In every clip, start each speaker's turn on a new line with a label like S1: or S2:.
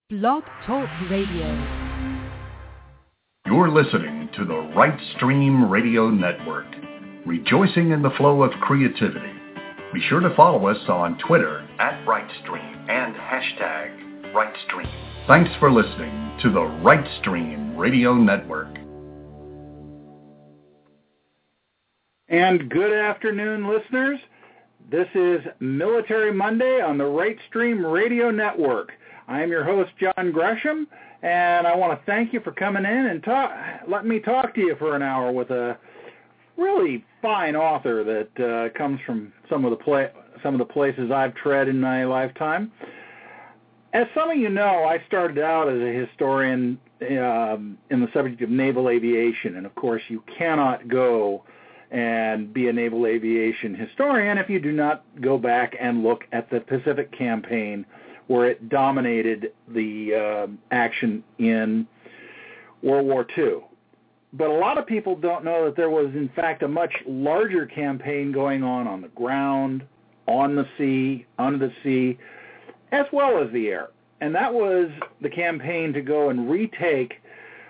S1: Blog Talk Radio.
S2: You're listening to the Right Stream Radio Network, rejoicing in the flow of creativity. Be sure to follow us on Twitter @RightStream and #RightStream. Thanks for listening to the Right Stream Radio Network.
S3: And good afternoon, listeners. This is Military Monday on the Right Stream Radio Network. I am your host, John Gresham, and I want to thank you for coming in and let me talk to you for an hour with a really fine author that comes from some of the places I've tread in my lifetime. As some of you know, I started out as a historian in the subject of naval aviation, and of course you cannot go and be a naval aviation historian if you do not go back and look at the Pacific Campaign, where it dominated the action in World War II. But a lot of people don't know that there was, in fact, a much larger campaign going on the ground, on the sea, under the sea, as well as the air. And that was the campaign to go and retake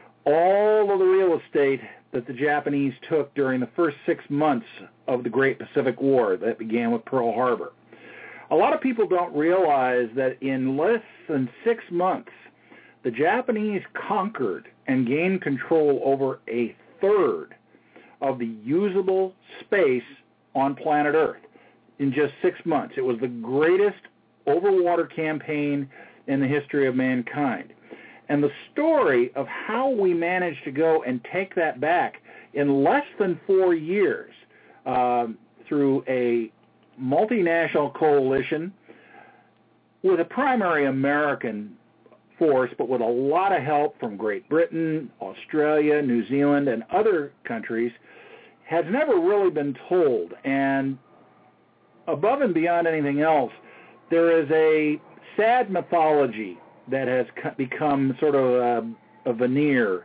S3: all of the real estate that the Japanese took during the first 6 months of the Great Pacific War that began with Pearl Harbor. A lot of people don't realize that in less than 6 months, the Japanese conquered and gained control over a third of the usable space on planet Earth in just 6 months. It was the greatest overwater campaign in the history of mankind. And the story of how we managed to go and take that back in less than 4 years through a multinational coalition with a primary American force, but with a lot of help from Great Britain, Australia, New Zealand, and other countries, has never really been told. And above and beyond anything else, there is a sad mythology that has become sort of a veneer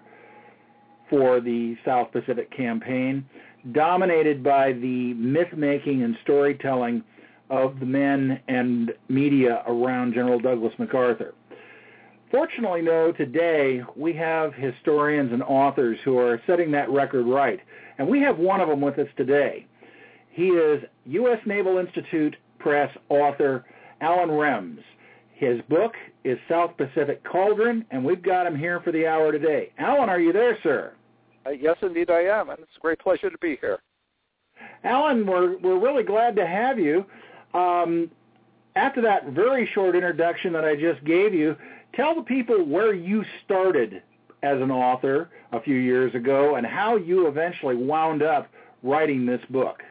S3: for the South Pacific Campaign, dominated by the myth-making and storytelling of the men and media around General Douglas MacArthur. Fortunately, though, today we have historians and authors who are setting that record right, and we have one of them with us today. He is U.S. Naval Institute Press author Allan Rems. His book is South Pacific Cauldron, and we've got him here for the hour today. Allan, are you there, sir?
S4: Yes, indeed I am, and it's a great pleasure to be here.
S3: Allan, we're really glad to have you. After that very short introduction that I just gave you, tell the people where you started as an author a few years ago and how you eventually wound up writing this book.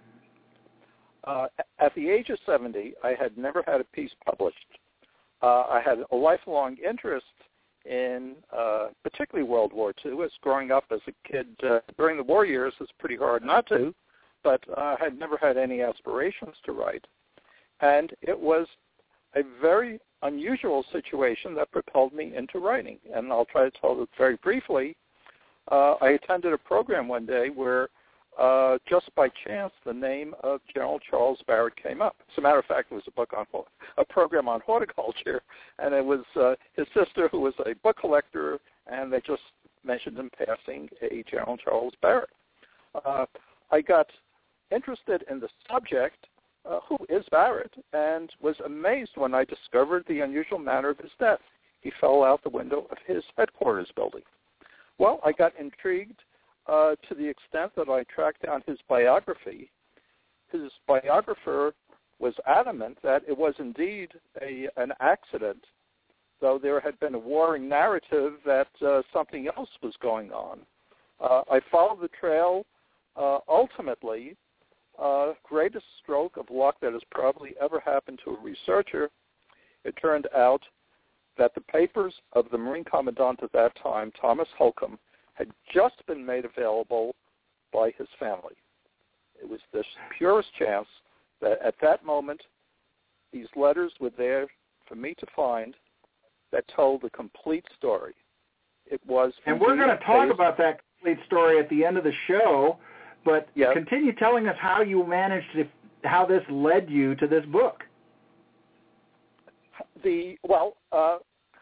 S4: At the age of 70, I had never had a piece published. I had a lifelong interest in particularly World War II. As growing up as a kid during the war years, it's pretty hard not to, but I had never had any aspirations to write. And it was a very unusual situation that propelled me into writing. And I'll try to tell it very briefly. I attended a program one day where just by chance, the name of General Charles Barrett came up. As a matter of fact, it was a program on horticulture, and it was his sister who was a book collector, and they just mentioned in passing a General Charles Barrett. I got interested in the subject, who is Barrett, and was amazed when I discovered the unusual manner of his death. He fell out the window of his headquarters building. Well, I got intrigued to the extent that I tracked down his biography. His biographer was adamant that it was indeed an accident, though there had been a warring narrative that something else was going on. I followed the trail. Ultimately, greatest stroke of luck that has probably ever happened to a researcher, it turned out that the papers of the Marine Commandant at that time, Thomas Holcomb, had just been made available by his family. It was the purest chance that at that moment, these letters were there for me to find that told the complete story. It was,
S3: and we're going to talk about that complete story at the end of the show, but continue telling us how you managed to, how this led you to this book.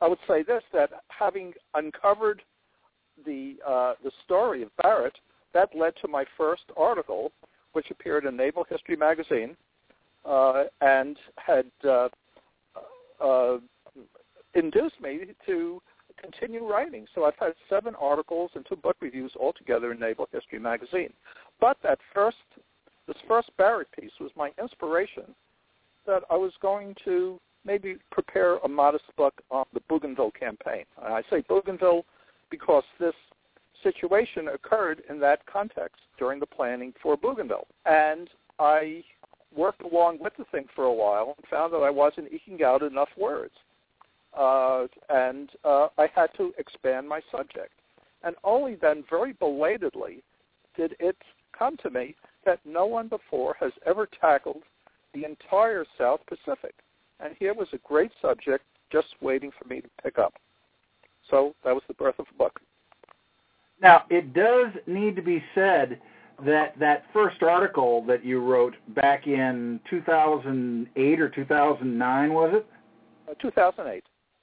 S4: I would say this, that having uncovered the story of Barrett, that led to my first article, which appeared in Naval History magazine, and had induced me to continue writing. So I've had 7 articles and 2 book reviews altogether in Naval History magazine. But this first Barrett piece was my inspiration that I was going to maybe prepare a modest book on the Bougainville campaign. And I say Bougainville because this situation occurred in that context during the planning for Bougainville. And I worked along with the thing for a while and found that I wasn't eking out enough words. And I had to expand my subject. And only then, very belatedly, did it come to me that no one before has ever tackled the entire South Pacific. And here was a great subject just waiting for me to pick up. So that was the birth of the book.
S3: Now, it does need to be said that that first article that you wrote back in 2008 or 2009, was it?
S4: 2008.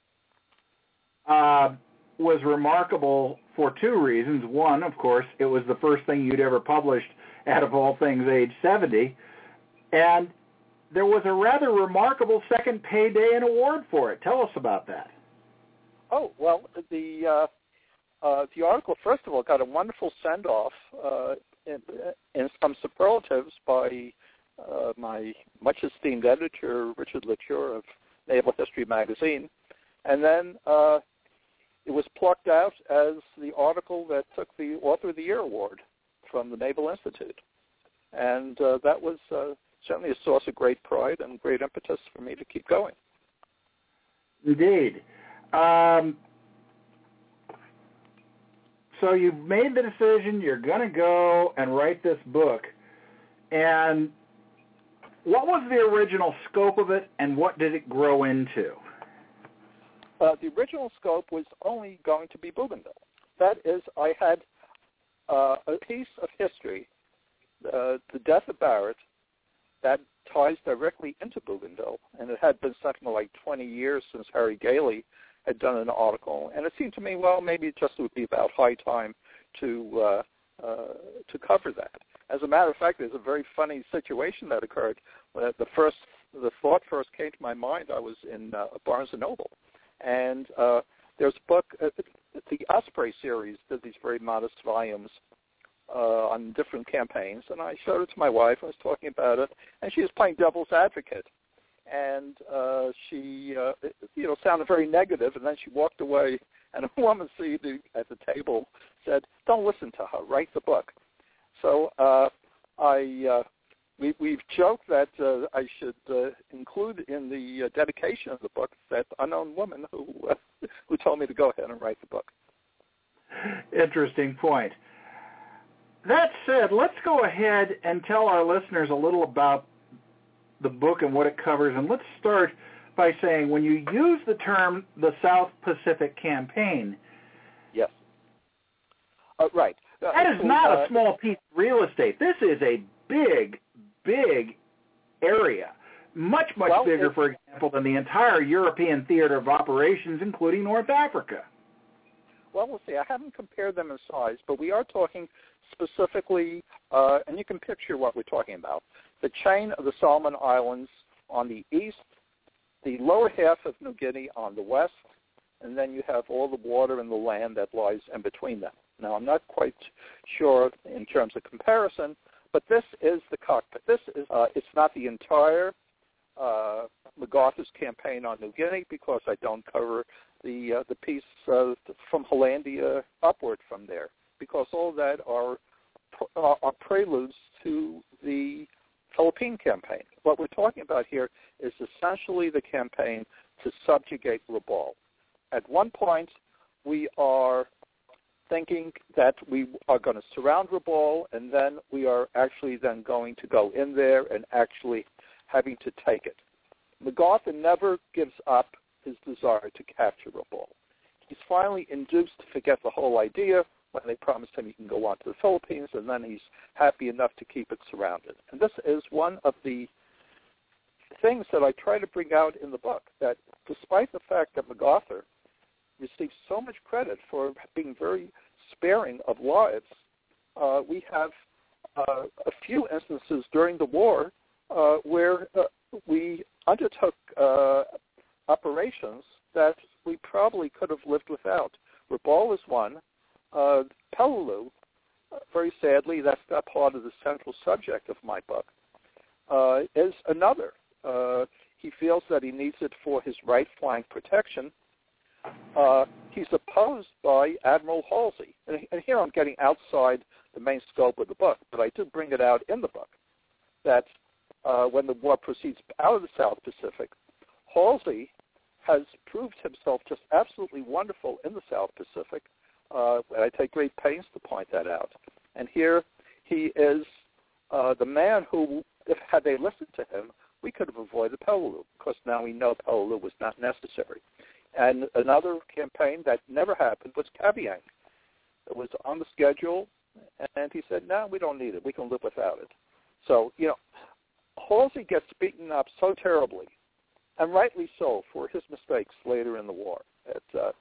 S3: Was remarkable for 2 reasons. One, of course, it was the first thing you'd ever published out of all things age 70. And there was a rather remarkable second payday and award for it. Tell us about that.
S4: Oh, well, the article, first of all, got a wonderful send-off in some superlatives by my much-esteemed editor, Richard Latour of Naval History magazine. And then it was plucked out as the article that took the Author of the Year award from the Naval Institute. And that was certainly a source of great pride and great impetus for me to keep going.
S3: Indeed. So you've made the decision, you're going to go and write this book. And what was the original scope of it, and what did it grow into?
S4: The original scope was only going to be Bougainville. That is, I had a piece of history, the death of Barrett, that ties directly into Bougainville, and it had been something like 20 years since Harry Gailey had done an article, and it seemed to me, well, maybe it just would be about high time to cover that. As a matter of fact, there's a very funny situation that occurred. The thought first came to my mind. I was in Barnes & Noble, and there's a book, the Osprey series did these very modest volumes on different campaigns, and I showed it to my wife. I was talking about it, and she was playing devil's advocate, and she, sounded very negative, and then she walked away, and a woman seated at the table said, "Don't listen to her. Write the book." So we've joked that I should include in the dedication of the book that unknown woman who told me to go ahead and write the book.
S3: Interesting point. That said, let's go ahead and tell our listeners a little about the book and what it covers. And let's start by saying, when you use the term the South Pacific Campaign,
S4: yes, right.
S3: That is not a small piece of real estate. This is a big, big area, much bigger, for example, than the entire European theater of operations, including North Africa.
S4: Well, we'll see. I haven't compared them in size, but we are talking specifically, and you can picture what we're talking about, the chain of the Solomon Islands on the east, the lower half of New Guinea on the west, and then you have all the water and the land that lies in between them. Now, I'm not quite sure in terms of comparison, but this is the cockpit. This is, it's not the entire MacArthur's campaign on New Guinea, because I don't cover the piece from Hollandia upward from there, because all that are preludes to the Philippine campaign. What we're talking about here is essentially the campaign to subjugate Rabaul. At one point, we are thinking that we are going to surround Rabaul, and then we are actually then going to go in there and actually having to take it. MacArthur never gives up his desire to capture Rabaul. He's finally induced to forget the whole idea when they promised him he can go on to the Philippines, and then he's happy enough to keep it surrounded. And this is one of the things that I try to bring out in the book, that despite the fact that MacArthur receives so much credit for being very sparing of lives, we have a few instances during the war where we undertook operations that we probably could have lived without. Rabaul was one. Peleliu, very sadly, that's not part of the central subject of my book, is another. He feels that he needs it for his right flank protection. He's opposed by Admiral Halsey. And here I'm getting outside the main scope of the book, but I do bring it out in the book, that when the war proceeds out of the South Pacific, Halsey has proved himself just absolutely wonderful in the South Pacific. And I take great pains to point that out. And here he is the man who, had they listened to him, we could have avoided Peleliu, because now we know Peleliu was not necessary. And another campaign that never happened was Kavieng. It was on the schedule, and he said, no, we don't need it. We can live without it. So, Halsey gets beaten up so terribly, and rightly so, for his mistakes later in the war at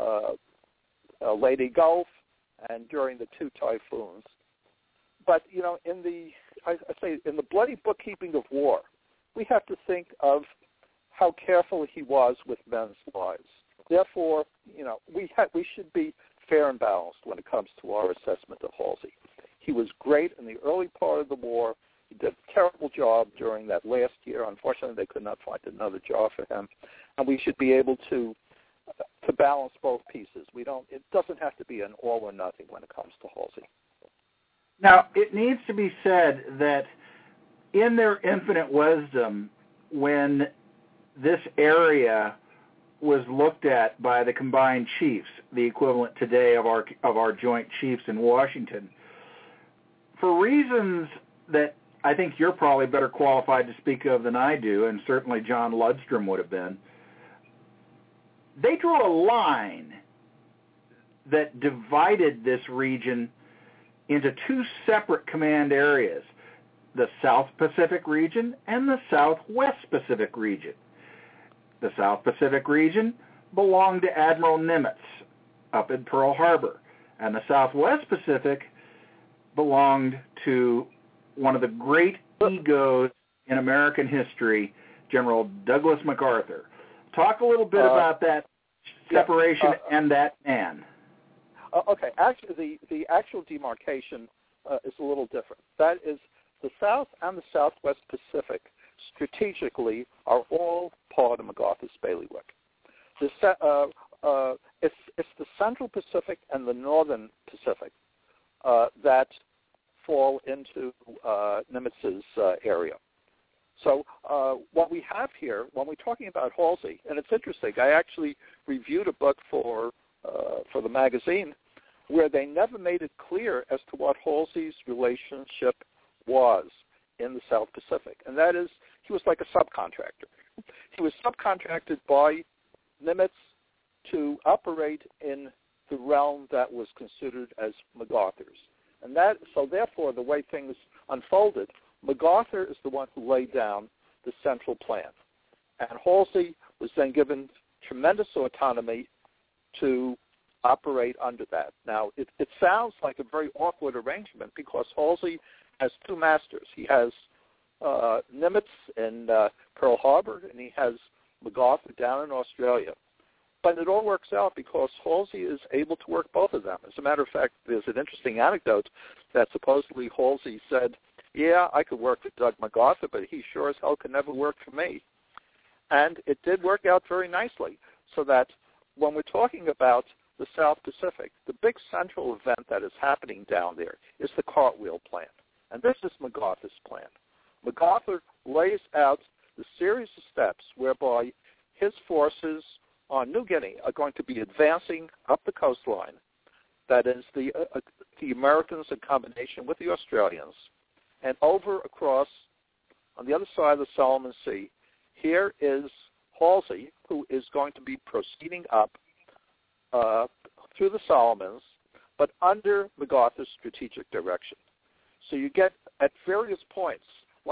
S4: Leyte Gulf and during the two typhoons. But, in the bloody bookkeeping of war, we have to think of how careful he was with men's lives. Therefore, we should be fair and balanced when it comes to our assessment of Halsey. He was great in the early part of the war. He did a terrible job during that last year. Unfortunately, they could not find another job for him. And we should be able to balance both pieces. It doesn't have to be an all or nothing when it comes to Halsey.
S3: Now, it needs to be said that in their infinite wisdom, when this area was looked at by the combined chiefs, the equivalent today of our joint chiefs in Washington, for reasons that I think you're probably better qualified to speak of than I do, and certainly John Ludstrom would have been, they drew a line that divided this region into two separate command areas, the South Pacific region and the Southwest Pacific region. The South Pacific region belonged to Admiral Nimitz up in Pearl Harbor, and the Southwest Pacific belonged to one of the great egos in American history, General Douglas MacArthur. Talk a little bit about that separation and that man.
S4: Okay, actually, the actual demarcation is a little different. That is, the South and the Southwest Pacific strategically are all part of MacArthur's bailiwick. It's the Central Pacific and the Northern Pacific that fall into Nimitz's area. So what we have here, when we're talking about Halsey, and it's interesting, I actually reviewed a book for the magazine where they never made it clear as to what Halsey's relationship was in the South Pacific, and that is he was like a subcontractor. He was subcontracted by Nimitz to operate in the realm that was considered as MacArthur's. And so therefore, the way things unfolded, MacArthur is the one who laid down the central plan. And Halsey was then given tremendous autonomy to operate under that. Now, it sounds like a very awkward arrangement because Halsey has two masters. He has Nimitz in Pearl Harbor, and he has MacArthur down in Australia. But it all works out because Halsey is able to work both of them. As a matter of fact, there's an interesting anecdote that supposedly Halsey said, yeah, I could work for Doug MacArthur, but he sure as hell could never work for me. And it did work out very nicely, so that when we're talking about the South Pacific, the big central event that is happening down there is the Cartwheel Plan. And this is MacArthur's plan. MacArthur lays out the series of steps whereby his forces on New Guinea are going to be advancing up the coastline. That is the Americans in combination with the Australians, and over across on the other side of the Solomon Sea. Here is Halsey, who is going to be proceeding up through the Solomons, but under MacArthur's strategic direction. So you get at various points, like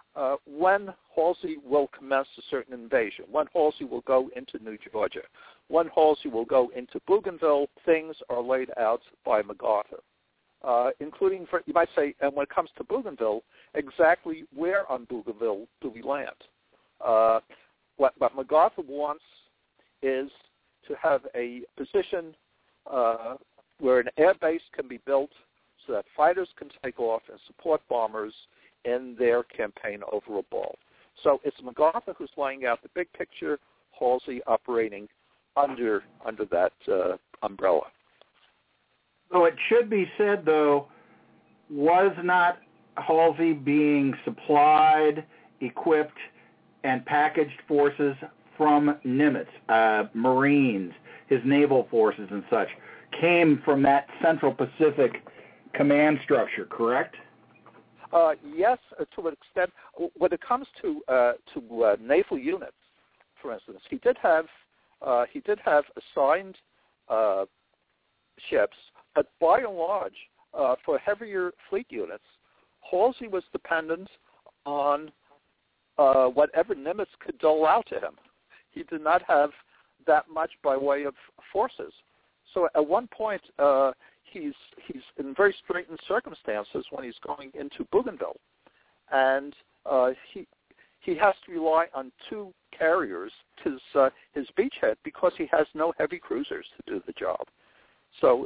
S4: when Halsey will commence a certain invasion, when Halsey will go into New Georgia, when Halsey will go into Bougainville. Things are laid out by MacArthur, including, you might say, and when it comes to Bougainville, exactly where on Bougainville do we land? What MacArthur wants is to have a position where an air base can be built so that fighters can take off and support bombers in their campaign over a ball. So it's MacArthur who's laying out the big picture, Halsey operating under that umbrella.
S3: So it should be said, though, was not Halsey being supplied, equipped, and packaged forces from Nimitz, Marines, his naval forces and such, came from that Central Pacific command structure, correct?
S4: Yes, to an extent. When it comes to naval units, for instance, he did have assigned ships, but by and large, for heavier fleet units, Halsey was dependent on whatever Nimitz could dole out to him. He did not have that much by way of forces. So at one point, he's in very straitened circumstances when he's going into Bougainville, and he has to rely on two carriers, his beachhead, because he has no heavy cruisers to do the job. So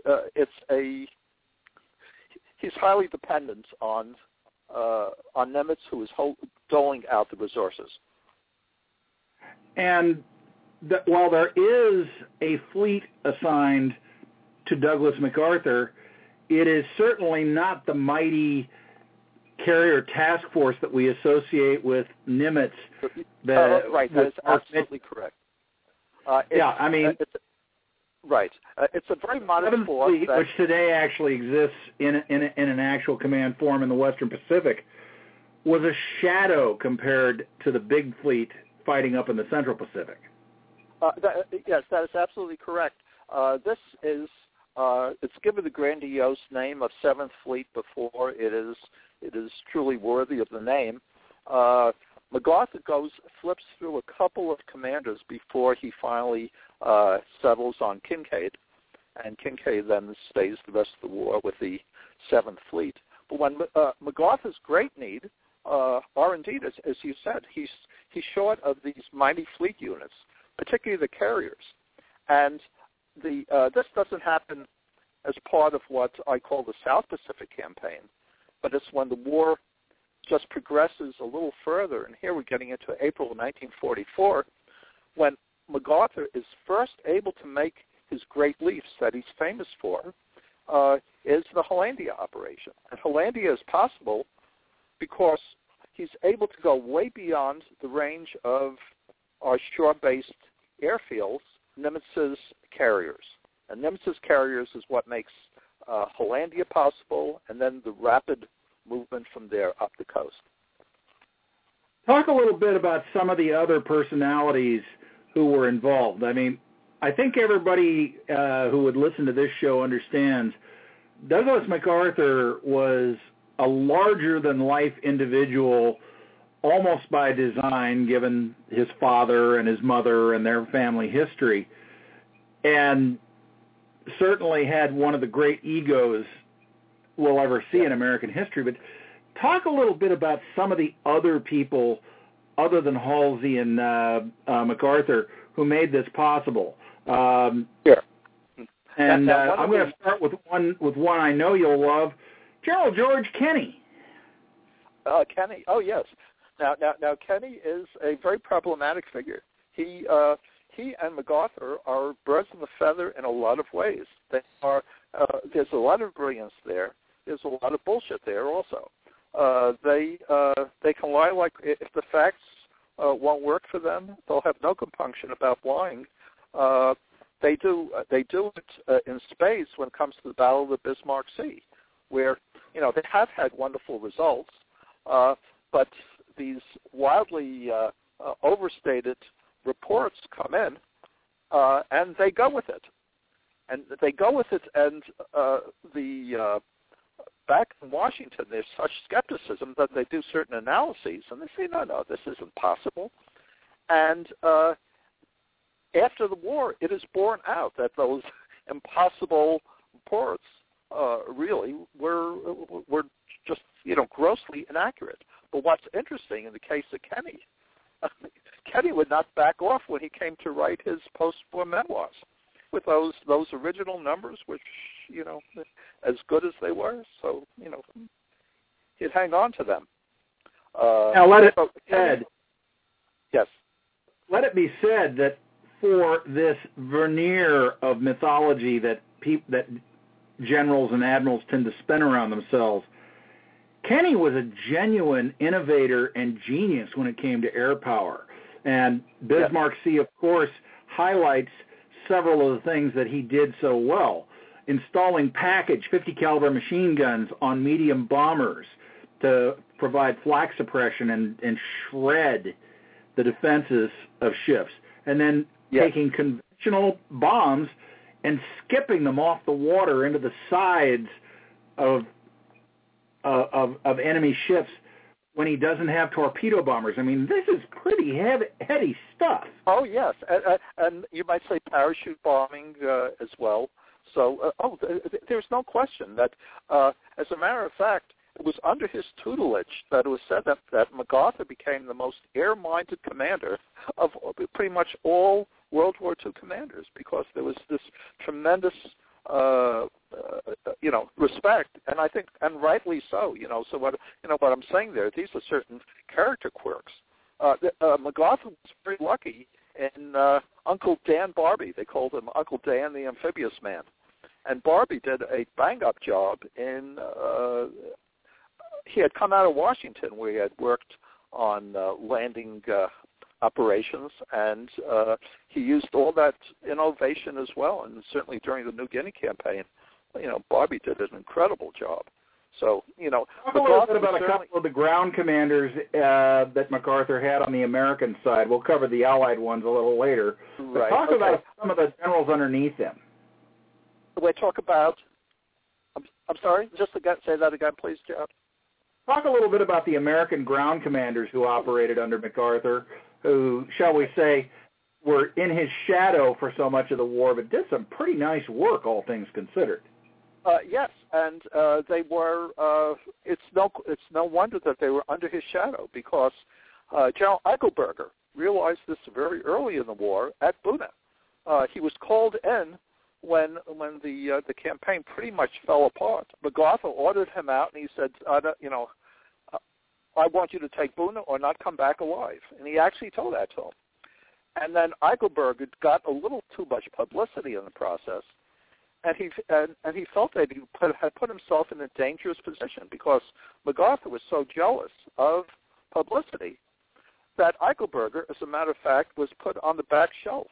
S4: he's highly dependent on Nimitz, who is doling out the resources.
S3: And while there is a fleet assigned to Douglas MacArthur, it is certainly not the mighty carrier task force that we associate with Nimitz.
S4: Right, that is absolutely correct. Right. It's a very modest force.
S3: Fleet, which today actually exists in an actual command form in the Western Pacific, was a shadow compared to the big fleet fighting up in the Central Pacific.
S4: Yes, that is absolutely correct. This is it's given the grandiose name of Seventh Fleet before it is truly worthy of the name. MacArthur flips through a couple of commanders before he finally settles on Kinkaid, and Kinkaid then stays the rest of the war with the Seventh Fleet. But when MacArthur's great need are indeed, as you said, he's short of these mighty fleet units, particularly the carriers, and this doesn't happen as part of what I call the South Pacific campaign, but it's when the war just progresses a little further, and here we're getting into April of 1944, when MacArthur is first able to make his great leaps that he's famous for, is the Hollandia operation. And Hollandia is possible because he's able to go way beyond the range of our shore-based airfields, Nimitz's carriers. And Nimitz's carriers is what makes Hollandia possible, and then the rapid movement from there up the coast.
S3: Talk a little bit about some of the other personalities who were involved. I mean, I think everybody who would listen to this show understands Douglas MacArthur was a larger-than-life individual almost by design, given his father and his mother and their family history, and certainly had one of the great egos we'll ever see in American history. But talk a little bit about some of the other people, other than Halsey and MacArthur, who made this possible.
S4: Sure.
S3: And I'm going to start with one I know you'll love, General George Kenney.
S4: Kenney, oh yes. Now Kenney is a very problematic figure. He and MacArthur are birds of a feather in a lot of ways. They are. There's a lot of brilliance there. There's a lot of bullshit there also. They can lie like if the facts won't work for them, they'll have no compunction about lying. They do it in spades when it comes to the Battle of the Bismarck Sea, where they have had wonderful results, but these wildly overstated reports come in, and they go with it. And they go with it, and back in Washington, there's such skepticism that they do certain analyses, and they say, no, this isn't possible. And after the war, it is borne out that those impossible reports really were just, grossly inaccurate. But what's interesting in the case of Kenny, Kenny would not back off when he came to write his post-war memoirs with those original numbers, which, as good as they were. So, he'd hang on to them.
S3: Now, let it be said.
S4: Yes.
S3: Let it be said that for this veneer of mythology that generals and admirals tend to spin around themselves, Kenny was a genuine innovator and genius when it came to air power. And Bismarck Sea, of course, highlights several of the things that he did so well. Installing package 50 caliber machine guns on medium bombers to provide flak suppression and shred the defenses of ships. And then taking conventional bombs and skipping them off the water into the sides of enemy ships when he doesn't have torpedo bombers. I mean, this is pretty heady stuff.
S4: Oh, yes. And you might say parachute bombing as well. So, there's no question that, as a matter of fact, it was under his tutelage that it was said that MacArthur became the most air-minded commander of pretty much all World War II commanders, because there was this tremendous respect, and I think, and rightly so. So what I'm saying there, these are certain character quirks. MacArthur was very lucky in Uncle Dan Barbie. They called him Uncle Dan the Amphibious Man, and Barbie did a bang-up job in. He had come out of Washington, where he had worked on landing operations, and he used all that innovation as well. And certainly during the New Guinea campaign, Barbie did an incredible job. So,
S3: talk a little bit about a couple of the ground commanders that MacArthur had on the American side. We'll cover the Allied ones a little later. But talk about some of the generals underneath him.
S4: We talk about. I'm sorry. Just say that again, please, John.
S3: Talk a little bit about the American ground commanders who operated under MacArthur, who, shall we say, were in his shadow for so much of the war, but did some pretty nice work, all things considered.
S4: Yes, and they were. It's no wonder that they were under his shadow, because General Eichelberger realized this very early in the war at Buna. He was called in when the campaign pretty much fell apart. MacArthur ordered him out, and he said, I want you to take Buna or not come back alive. And he actually told that to him. And then Eichelberger got a little too much publicity in the process, and he felt that he had put himself in a dangerous position, because MacArthur was so jealous of publicity that Eichelberger, as a matter of fact, was put on the back shelf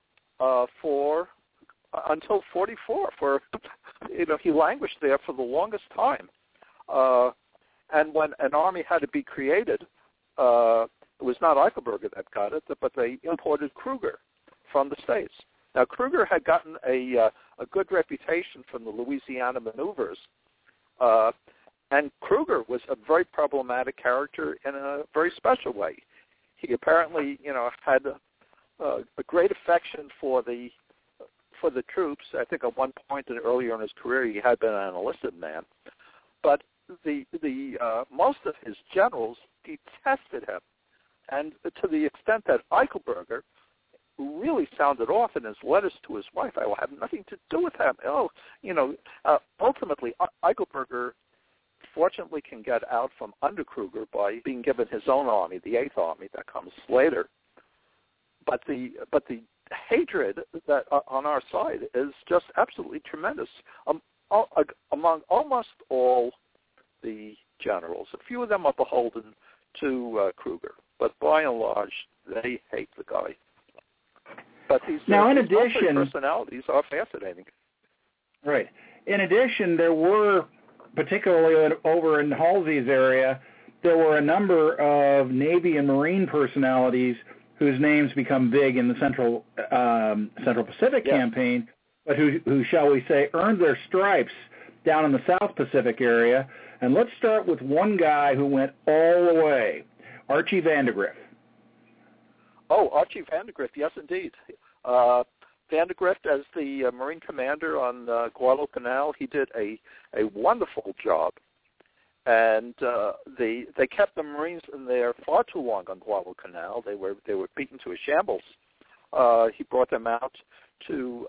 S4: until 1944. He languished there for the longest time. And when an army had to be created, it was not Eichelberger that got it, but they imported Kruger from the States. Now, Kruger had gotten a good reputation from the Louisiana maneuvers, and Kruger was a very problematic character in a very special way. He apparently, had a great affection for the troops. I think at one point earlier in his career, he had been an enlisted man, but the most of his generals detested him, and to the extent that Eichelberger really sounded off in his letters to his wife, I will have nothing to do with him. Ultimately, Eichelberger fortunately can get out from under Kruger by being given his own army, the 8th Army, that comes later. But the hatred that on our side is just absolutely tremendous among almost all the generals. A few of them are beholden to Kruger, but by and large, they hate the guy. But these personalities are fascinating.
S3: Right. In addition, there were, particularly over in Halsey's area, there were a number of Navy and Marine personalities whose names become big in the Central Pacific campaign, but who, shall we say, earned their stripes down in the South Pacific area. And let's start with one guy who went all the way, Archie Vandegrift.
S4: Oh, Archie Vandegrift, yes, indeed. Vandegrift, as the Marine commander on Guadalcanal, he did a wonderful job. And they kept the Marines in there far too long on Guadalcanal. They were beaten to a shambles. He brought them out to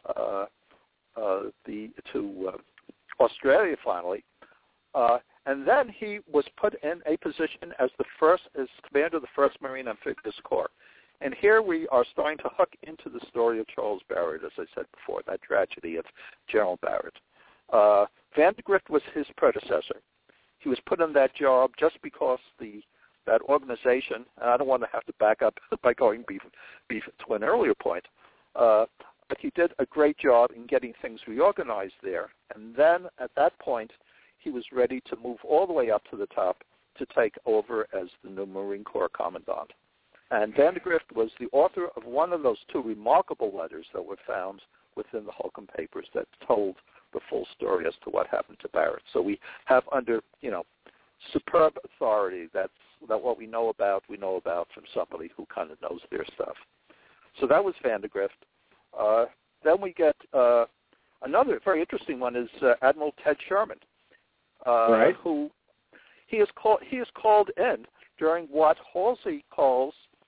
S4: Australia finally, and then he was put in a position as commander of the 1st Marine Amphibious Corps. And here we are starting to hook into the story of Charles Barrett, as I said before, that tragedy of General Barrett. Vandegrift was his predecessor. He was put in that job just because that organization, and I don't want to have to back up by going to an earlier point, but he did a great job in getting things reorganized there. And then at that point, he was ready to move all the way up to the top to take over as the new Marine Corps Commandant. And Vandegrift was the author of one of those 2 remarkable letters that were found within the Holcomb Papers that told the full story as to what happened to Barrett. So we have under, superb authority that what we know about from somebody who kind of knows their stuff. So that was Vandegrift. Then we get another very interesting one is Admiral Ted Sherman,
S3: right.
S4: Who he is called in during what Halsey calls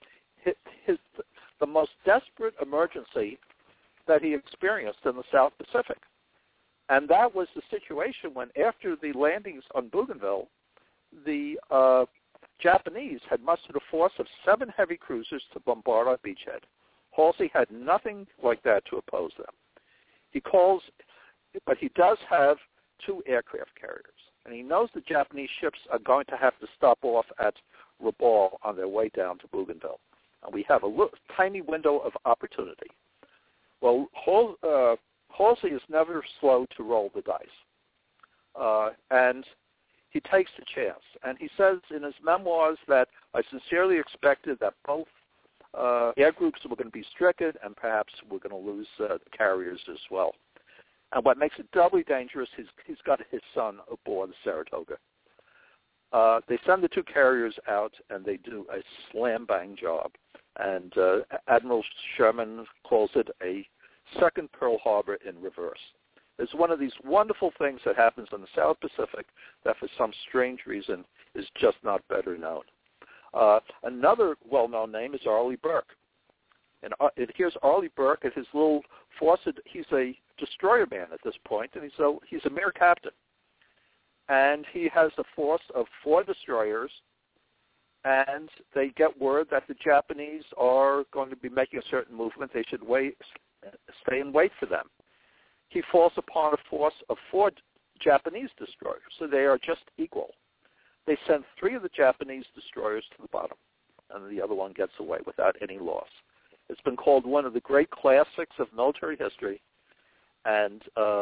S4: the most desperate emergency that he experienced in the South Pacific. And that was the situation when, after the landings on Bougainville, the Japanese had mustered a force of 7 heavy cruisers to bombard our beachhead. Halsey had nothing like that to oppose them. But he does have 2 aircraft carriers, and he knows the Japanese ships are going to have to stop off at Rabaul on their way down to Bougainville. And we have a tiny window of opportunity. Well, Halsey is never slow to roll the dice. And he takes the chance. And he says in his memoirs that I sincerely expected that both air groups were going to be stricken and perhaps we're going to lose the carriers as well. And what makes it doubly dangerous, he's got his son aboard the Saratoga. They send the 2 carriers out, and they do a slam-bang job. And Admiral Sherman calls it a second Pearl Harbor in reverse. It's one of these wonderful things that happens in the South Pacific that for some strange reason is just not better known. Another well-known name is Arleigh Burke. And here's Arleigh Burke at his little force. He's a destroyer man at this point, and he's a mere captain. And he has a force of 4 destroyers, and they get word that the Japanese are going to be making a certain movement. They should stay and wait for them. He falls upon a force of 4 Japanese destroyers, so they are just equal. They send 3 of the Japanese destroyers to the bottom, and the other one gets away without any loss. It's been called one of the great classics of military history, and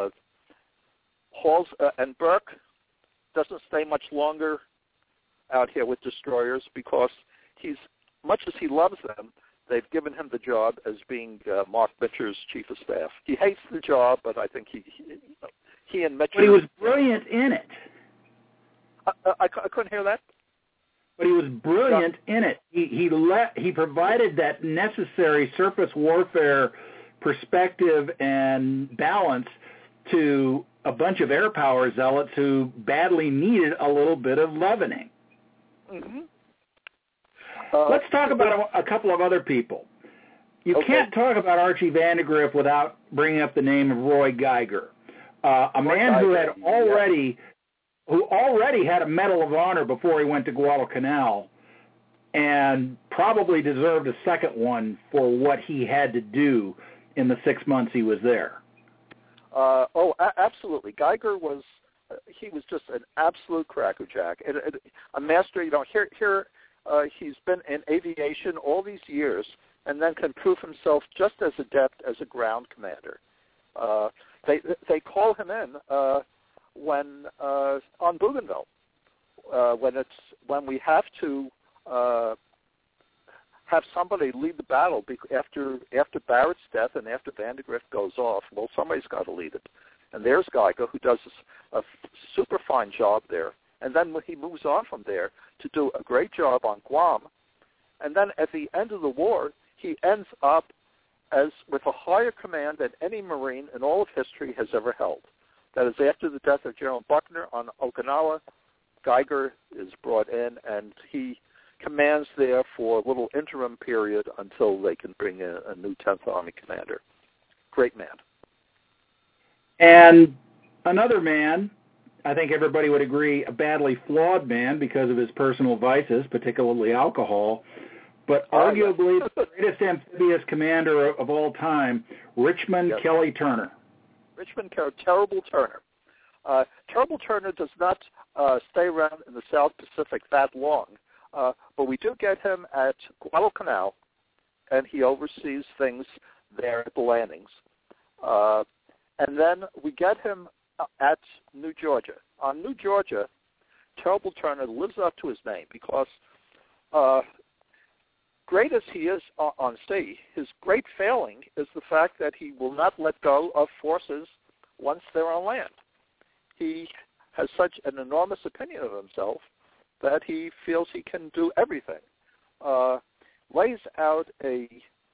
S4: and Burke doesn't stay much longer out here with destroyers because much as he loves them, they've given him the job as being Mark Mitcher's chief of staff. He hates the job, but I think he and Mitcher...
S3: But he was brilliant in it.
S4: I couldn't hear that.
S3: But he was brilliant in it. He provided that necessary surface warfare perspective and balance to a bunch of air power zealots who badly needed a little bit of leavening.
S4: Mm-hmm.
S3: Let's talk about a couple of other people. You can't talk about Archie Vandegrift without bringing up the name of Roy Geiger, a man who had already had a Medal of Honor before he went to Guadalcanal, and probably deserved a second one for what he had to do in the 6 months he was there.
S4: Absolutely. Geiger was just an absolute crackerjack, a master. Here he's been in aviation all these years, and then can prove himself just as adept as a ground commander. They call him in when on Bougainville when we have to have somebody lead the battle after Barrett's death and after Vandegrift goes off. Well, somebody's got to lead it, And there's Geiger, who does a super fine job there. And then when he moves on from there to do a great job on Guam, and then at the end of the war, he ends up with a higher command than any Marine in all of history has ever held. That is, after the death of General Buckner on Okinawa, Geiger is brought in, and he commands there for a little interim period until they can bring in a new 10th Army commander. Great man.
S3: And another man, I think everybody would agree, a badly flawed man because of his personal vices, particularly alcohol, but arguably the greatest amphibious commander of all time, Richmond Kelly Turner.
S4: Richmond Kelly, Terrible Turner. Terrible Turner does not stay around in the South Pacific that long, but we do get him at Guadalcanal, and he oversees things there at the landings. And then we get him at New Georgia. On New Georgia, Terrible Turner lives up to his name because great as he is on sea, his great failing is the fact that he will not let go of forces once they're on land. He has such an enormous opinion of himself that he feels he can do everything. Lays out a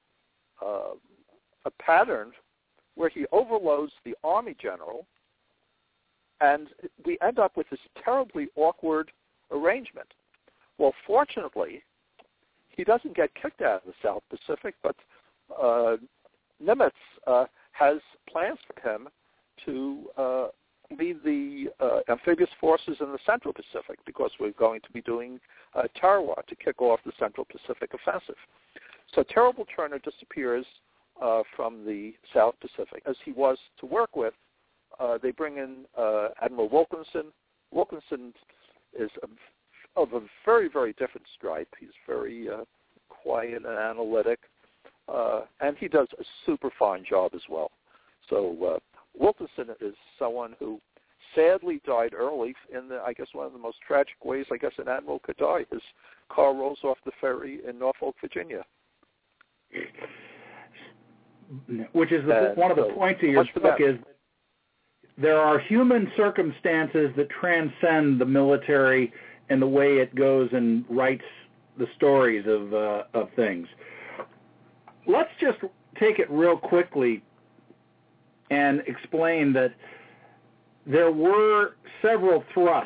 S4: pattern where he overloads the Army general, and we end up with this terribly awkward arrangement. Well, fortunately, he doesn't get kicked out of the South Pacific, but Nimitz has plans for him to lead the amphibious forces in the Central Pacific because we're going to be doing Tarawa to kick off the Central Pacific offensive. So Terrible Turner disappears from the South Pacific. As he was to work with, they bring in Admiral Wilkinson. Wilkinson is of a very, very different stripe. He's very quiet and analytic, and he does a super fine job as well. So Wilkinson is someone who sadly died early in one of the most tragic ways, an admiral could die. His car rolls off the ferry in Norfolk, Virginia.
S3: Which is one of the points of your book is there are human circumstances that transcend the military and the way it goes and writes the stories of things. Let's just take it real quickly and explain that there were several thrusts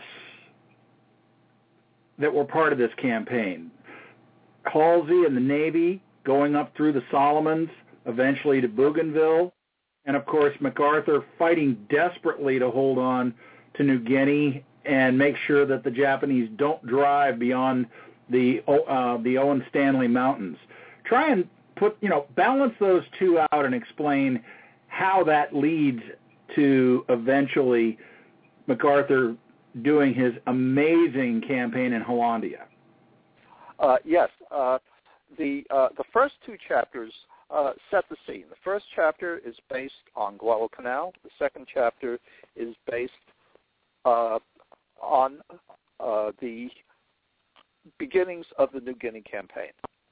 S3: that were part of this campaign. Halsey and the Navy going up through the Solomons, eventually to Bougainville, and of course MacArthur fighting desperately to hold on to New Guinea and make sure that the Japanese don't drive beyond the Owen Stanley Mountains. Try and balance those two out and explain how that leads to eventually MacArthur doing his amazing campaign in Hollandia.
S4: Yes. The first two chapters set the scene. The first chapter is based on Guadalcanal. The second chapter is based on the beginnings of the New Guinea campaign.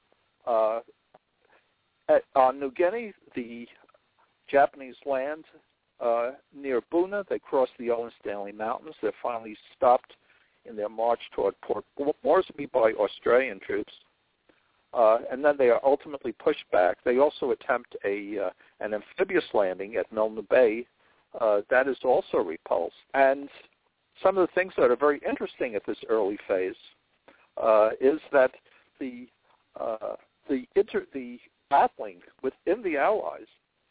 S4: On New Guinea, the Japanese land near Buna. They cross the Owen Stanley Mountains. They're finally stopped in their march toward Port Moresby by Australian troops. And then they are ultimately pushed back. They also attempt an amphibious landing at Milne Bay. That is also repulsed. And some of the things that are very interesting at this early phase is that the battling within the Allies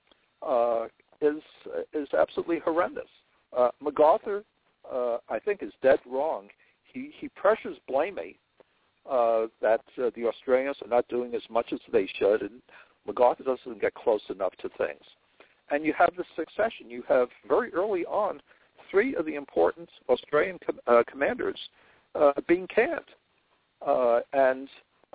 S4: is absolutely horrendous. MacArthur, I think, is dead wrong. He pressures Blamey that the Australians are not doing as much as they should, and MacArthur doesn't get close enough to things. And you have the succession. You have very early on 3 of the important Australian commanders being canned. And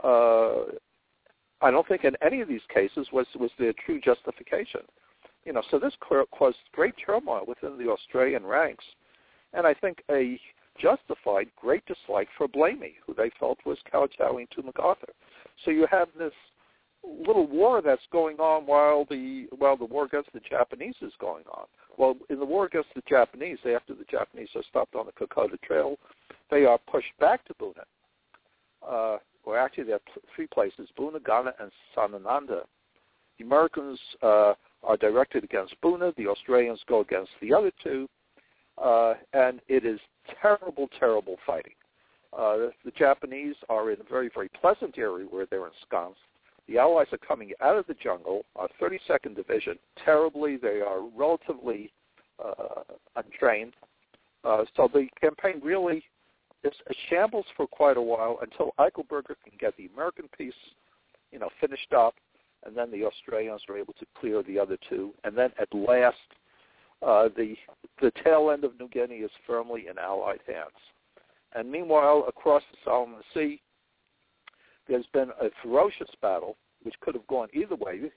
S4: I don't think in any of these cases was there true justification. So this caused great turmoil within the Australian ranks, and I think a justified great dislike for Blamey, who they felt was kowtowing to MacArthur. So you have this little war that's going on while the war against the Japanese is going on. Well, in the war against the Japanese, after the Japanese are stopped on the Kokoda Trail, they are pushed back to Buna. Or actually, there are three places, Buna, Ghana, and Sanananda. The Americans are directed against Buna. The Australians go against the other two. And it is terrible, terrible fighting. The Japanese are in a very, very pleasant area where they're ensconced. The Allies are coming out of the jungle, our 32nd Division, terribly. They are relatively untrained. So the campaign really is a shambles for quite a while until Eichelberger can get the American piece, finished up, and then the Australians are able to clear the other two. And then at last, the tail end of New Guinea is firmly in Allied hands. And meanwhile, across the Solomon Sea, there's been a ferocious battle, which could have gone either way,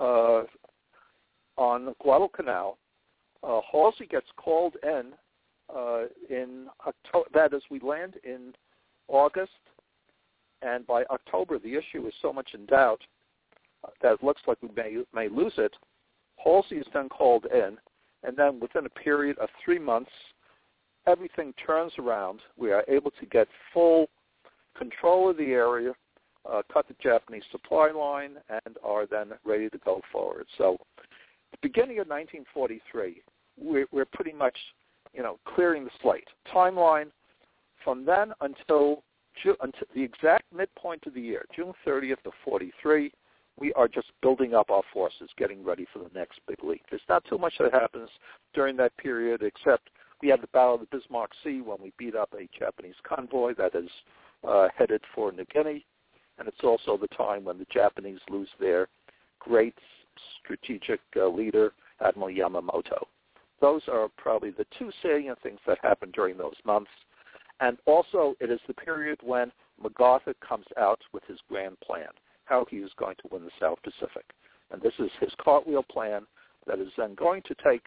S4: on Guadalcanal. Halsey gets called in October. That is, we land in August, and by October, the issue is so much in doubt that it looks like we may lose it. Halsey is then called in, and then within a period of 3 months, everything turns around. We are able to get full control of the area, cut the Japanese supply line, and are then ready to go forward. So the beginning of 1943, we're pretty much, clearing the slate. Timeline from then until the exact midpoint of the year, June 30th of 43, we are just building up our forces, getting ready for the next big leap. There's not too much that happens during that period, except we had the Battle of the Bismarck Sea when we beat up a Japanese convoy that is headed for New Guinea, and it's also the time when the Japanese lose their great strategic leader, Admiral Yamamoto. Those are probably the two salient things that happened during those months. And also, it is the period when MacArthur comes out with his grand plan, how he is going to win the South Pacific. And this is his cartwheel plan that is then going to take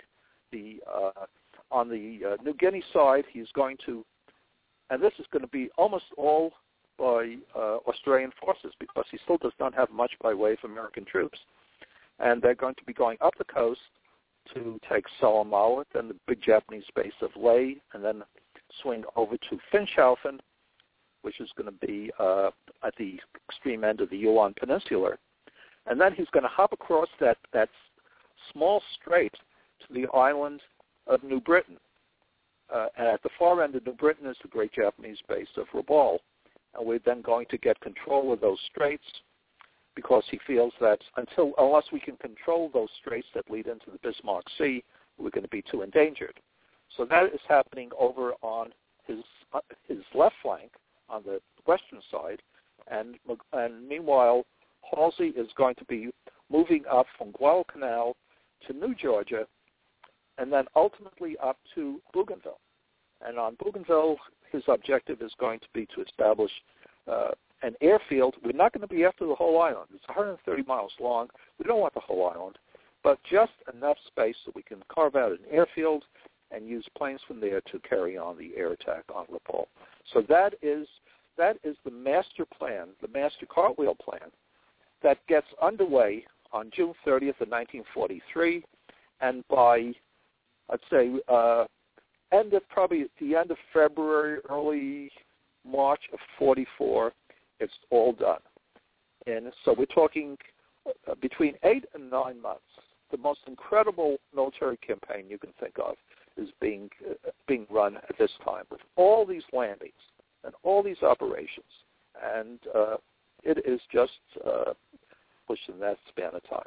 S4: on the New Guinea side, he's going to, and this is going to be almost all by Australian forces because he still does not have much by way of American troops. And they're going to be going up the coast to take Salamawat, then the big Japanese base of Lae, and then swing over to Finschhafen, which is going to be at the extreme end of the Yulon Peninsula. And then he's going to hop across that small strait to the island of New Britain. And at the far end of New Britain is the great Japanese base of Rabaul. And we're then going to get control of those straits because he feels that unless we can control those straits that lead into the Bismarck Sea, we're going to be too endangered. So that is happening over on his left flank on the western side, and meanwhile, Halsey is going to be moving up from Guadalcanal to New Georgia, and then ultimately up to Bougainville. And on Bougainville, his objective is going to be to establish an airfield. We're not going to be after the whole island. It's 130 miles long. We don't want the whole island, but just enough space so we can carve out an airfield and use planes from there to carry on the air attack on Rabaul. So that is the master plan, the master cartwheel plan that gets underway on June 30th of 1943, and by, I'd say, probably at the end of February, early March of 44, it's all done. And so we're talking between 8 and 9 months. The most incredible military campaign you can think of is being run at this time with all these landings and all these operations, and it is just pushed in that span of time.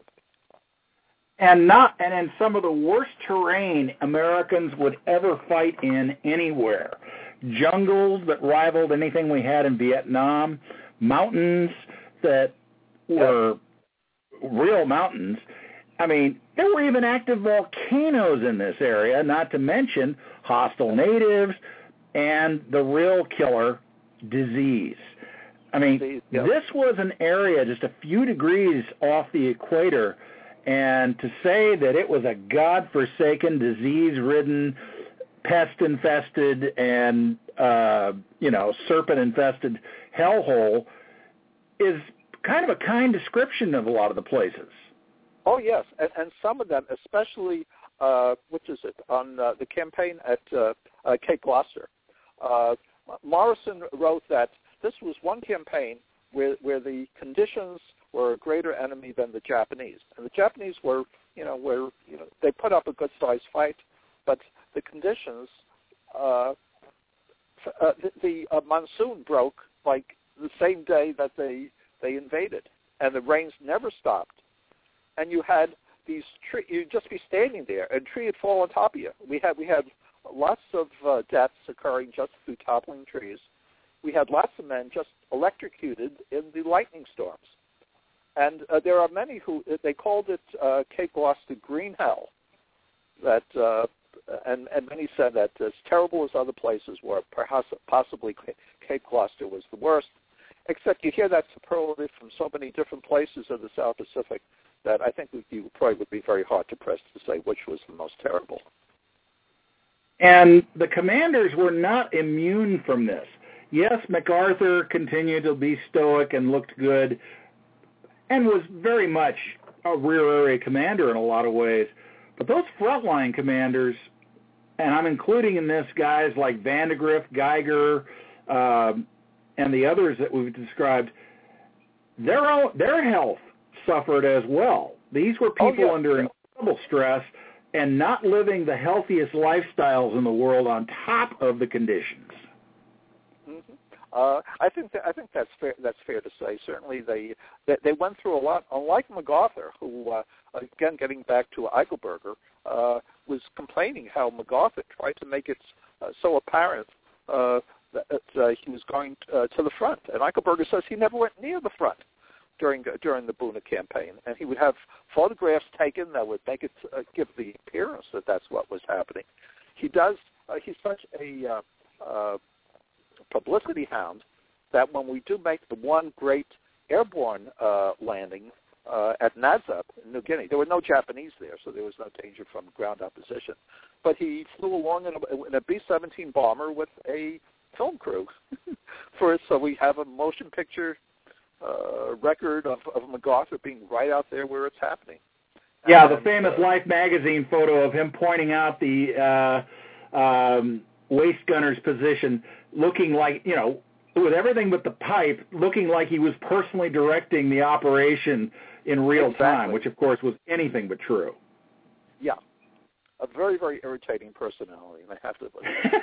S3: And in some of the worst terrain Americans would ever fight in anywhere. Jungles that rivaled anything we had in Vietnam, mountains that were real mountains. I mean, there were even active volcanoes in this area, not to mention hostile natives and the real killer, disease. I mean, This was an area just a few degrees off the equator, and to say that it was a godforsaken, disease-ridden, pest-infested, and, serpent-infested hellhole is kind of a kind description of a lot of the places.
S4: Oh, yes, and some of them, especially which is it, on the campaign at Cape Gloucester. Morrison wrote that this was one campaign where the conditions were a greater enemy than the Japanese. And the Japanese were they put up a good-sized fight, but the conditions, the monsoon broke like the same day that they invaded, and the rains never stopped. And you had these trees, you'd just be standing there, and a tree would fall on top of you. We had lots of deaths occurring just through toppling trees. We had lots of men just electrocuted in the lightning storms. And there are many who, they called it Cape Gloucester Green Hell. That, and many said that as terrible as other places were, perhaps possibly Cape Gloucester was the worst. Except you hear that superlative from so many different places of the South Pacific that I think you probably would be very hard to press to say which was the most terrible.
S3: And the commanders were not immune from this. Yes, MacArthur continued to be stoic and looked good and was very much a rear area commander in a lot of ways. But those frontline commanders, and I'm including in this guys like Vandegrift, Geiger, and the others that we've described, their health suffered as well. These were people under incredible stress and not living the healthiest lifestyles in the world on top of the conditions.
S4: I think that's fair. That's fair to say. Certainly, they went through a lot. Unlike MacArthur, who again, getting back to Eichelberger, was complaining how MacArthur tried to make it so apparent that he was going to the front, and Eichelberger says he never went near the front during the Buna campaign, and he would have photographs taken that would make it give the appearance that that's what was happening. He's such a publicity hound that when we do make the one great airborne landing at Nadzab in New Guinea, there were no Japanese there, so there was no danger from ground opposition. But he flew along in a B-17 bomber with a film crew. So we have a motion picture record of MacArthur being right out there where it's happening.
S3: Yeah, the famous Life magazine photo of him pointing out the waist gunner's position, looking like, with everything but the pipe, looking like he was personally directing the operation in real time, which, of course, was anything but true.
S4: Yeah. A very, very irritating personality, and I have to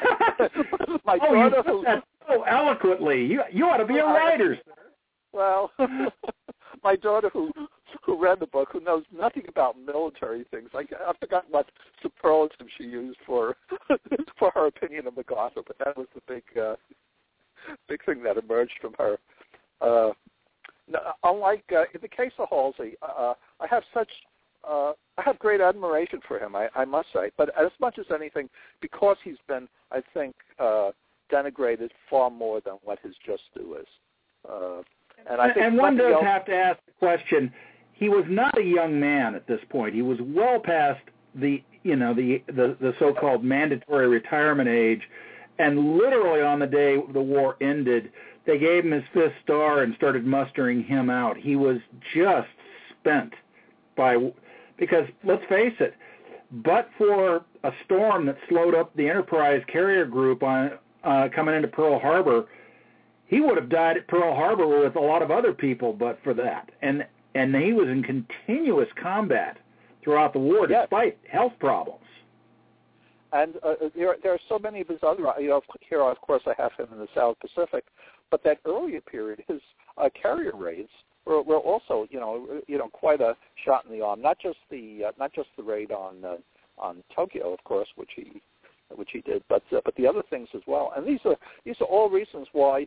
S3: you said that so eloquently. You ought to be a writer, sir.
S4: Well, my daughter, who read the book, who knows nothing about military things, I forgot what superlative she used for her opinion of MacArthur, but that was the big thing that emerged from her. Unlike in the case of Halsey, I have great admiration for him, I must say. But as much as anything, because he's been, I think, denigrated far more than what his just due is. And
S3: one does have to ask the question, he was not a young man at this point. He was well past the so-called mandatory retirement age, and literally on the day the war ended, they gave him his 5th star and started mustering him out. He was just spent because let's face it, but for a storm that slowed up the Enterprise carrier group on coming into Pearl Harbor, he would have died at Pearl Harbor with a lot of other people but for that. And he was in continuous combat throughout the war despite health problems.
S4: And there are so many of his other, here of course I have him in the South Pacific, but that earlier period, his carrier raids were also, quite a shot in the arm. Not just the raid on Tokyo, of course, which he did, but the other things as well. And these are all reasons why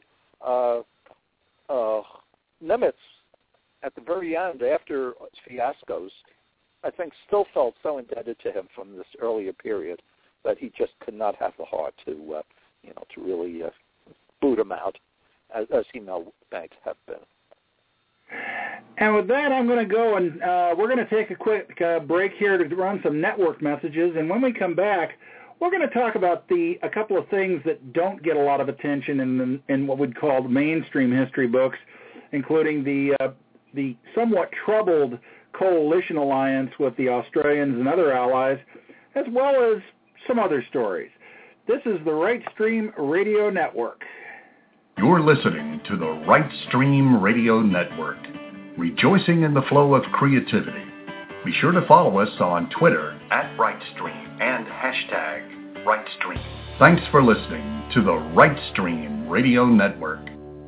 S4: Nimitz, at the very end, after fiascos, I think still felt so indebted to him from this earlier period that he just could not have the heart to really boot him out, as he might have been.
S3: And with that, I'm going to go and we're going to take a quick break here to run some network messages. And when we come back, we're going to talk about a couple of things that don't get a lot of attention in what we'd call mainstream history books, including the somewhat troubled coalition alliance with the Australians and other allies, as well as some other stories. This is the Right Stream Radio Network.
S2: You're listening to the Right Stream Radio Network, rejoicing in the flow of creativity. Be sure to follow us on Twitter at RightStream and hashtag RightStream. Thanks for listening to the Right Stream Radio Network.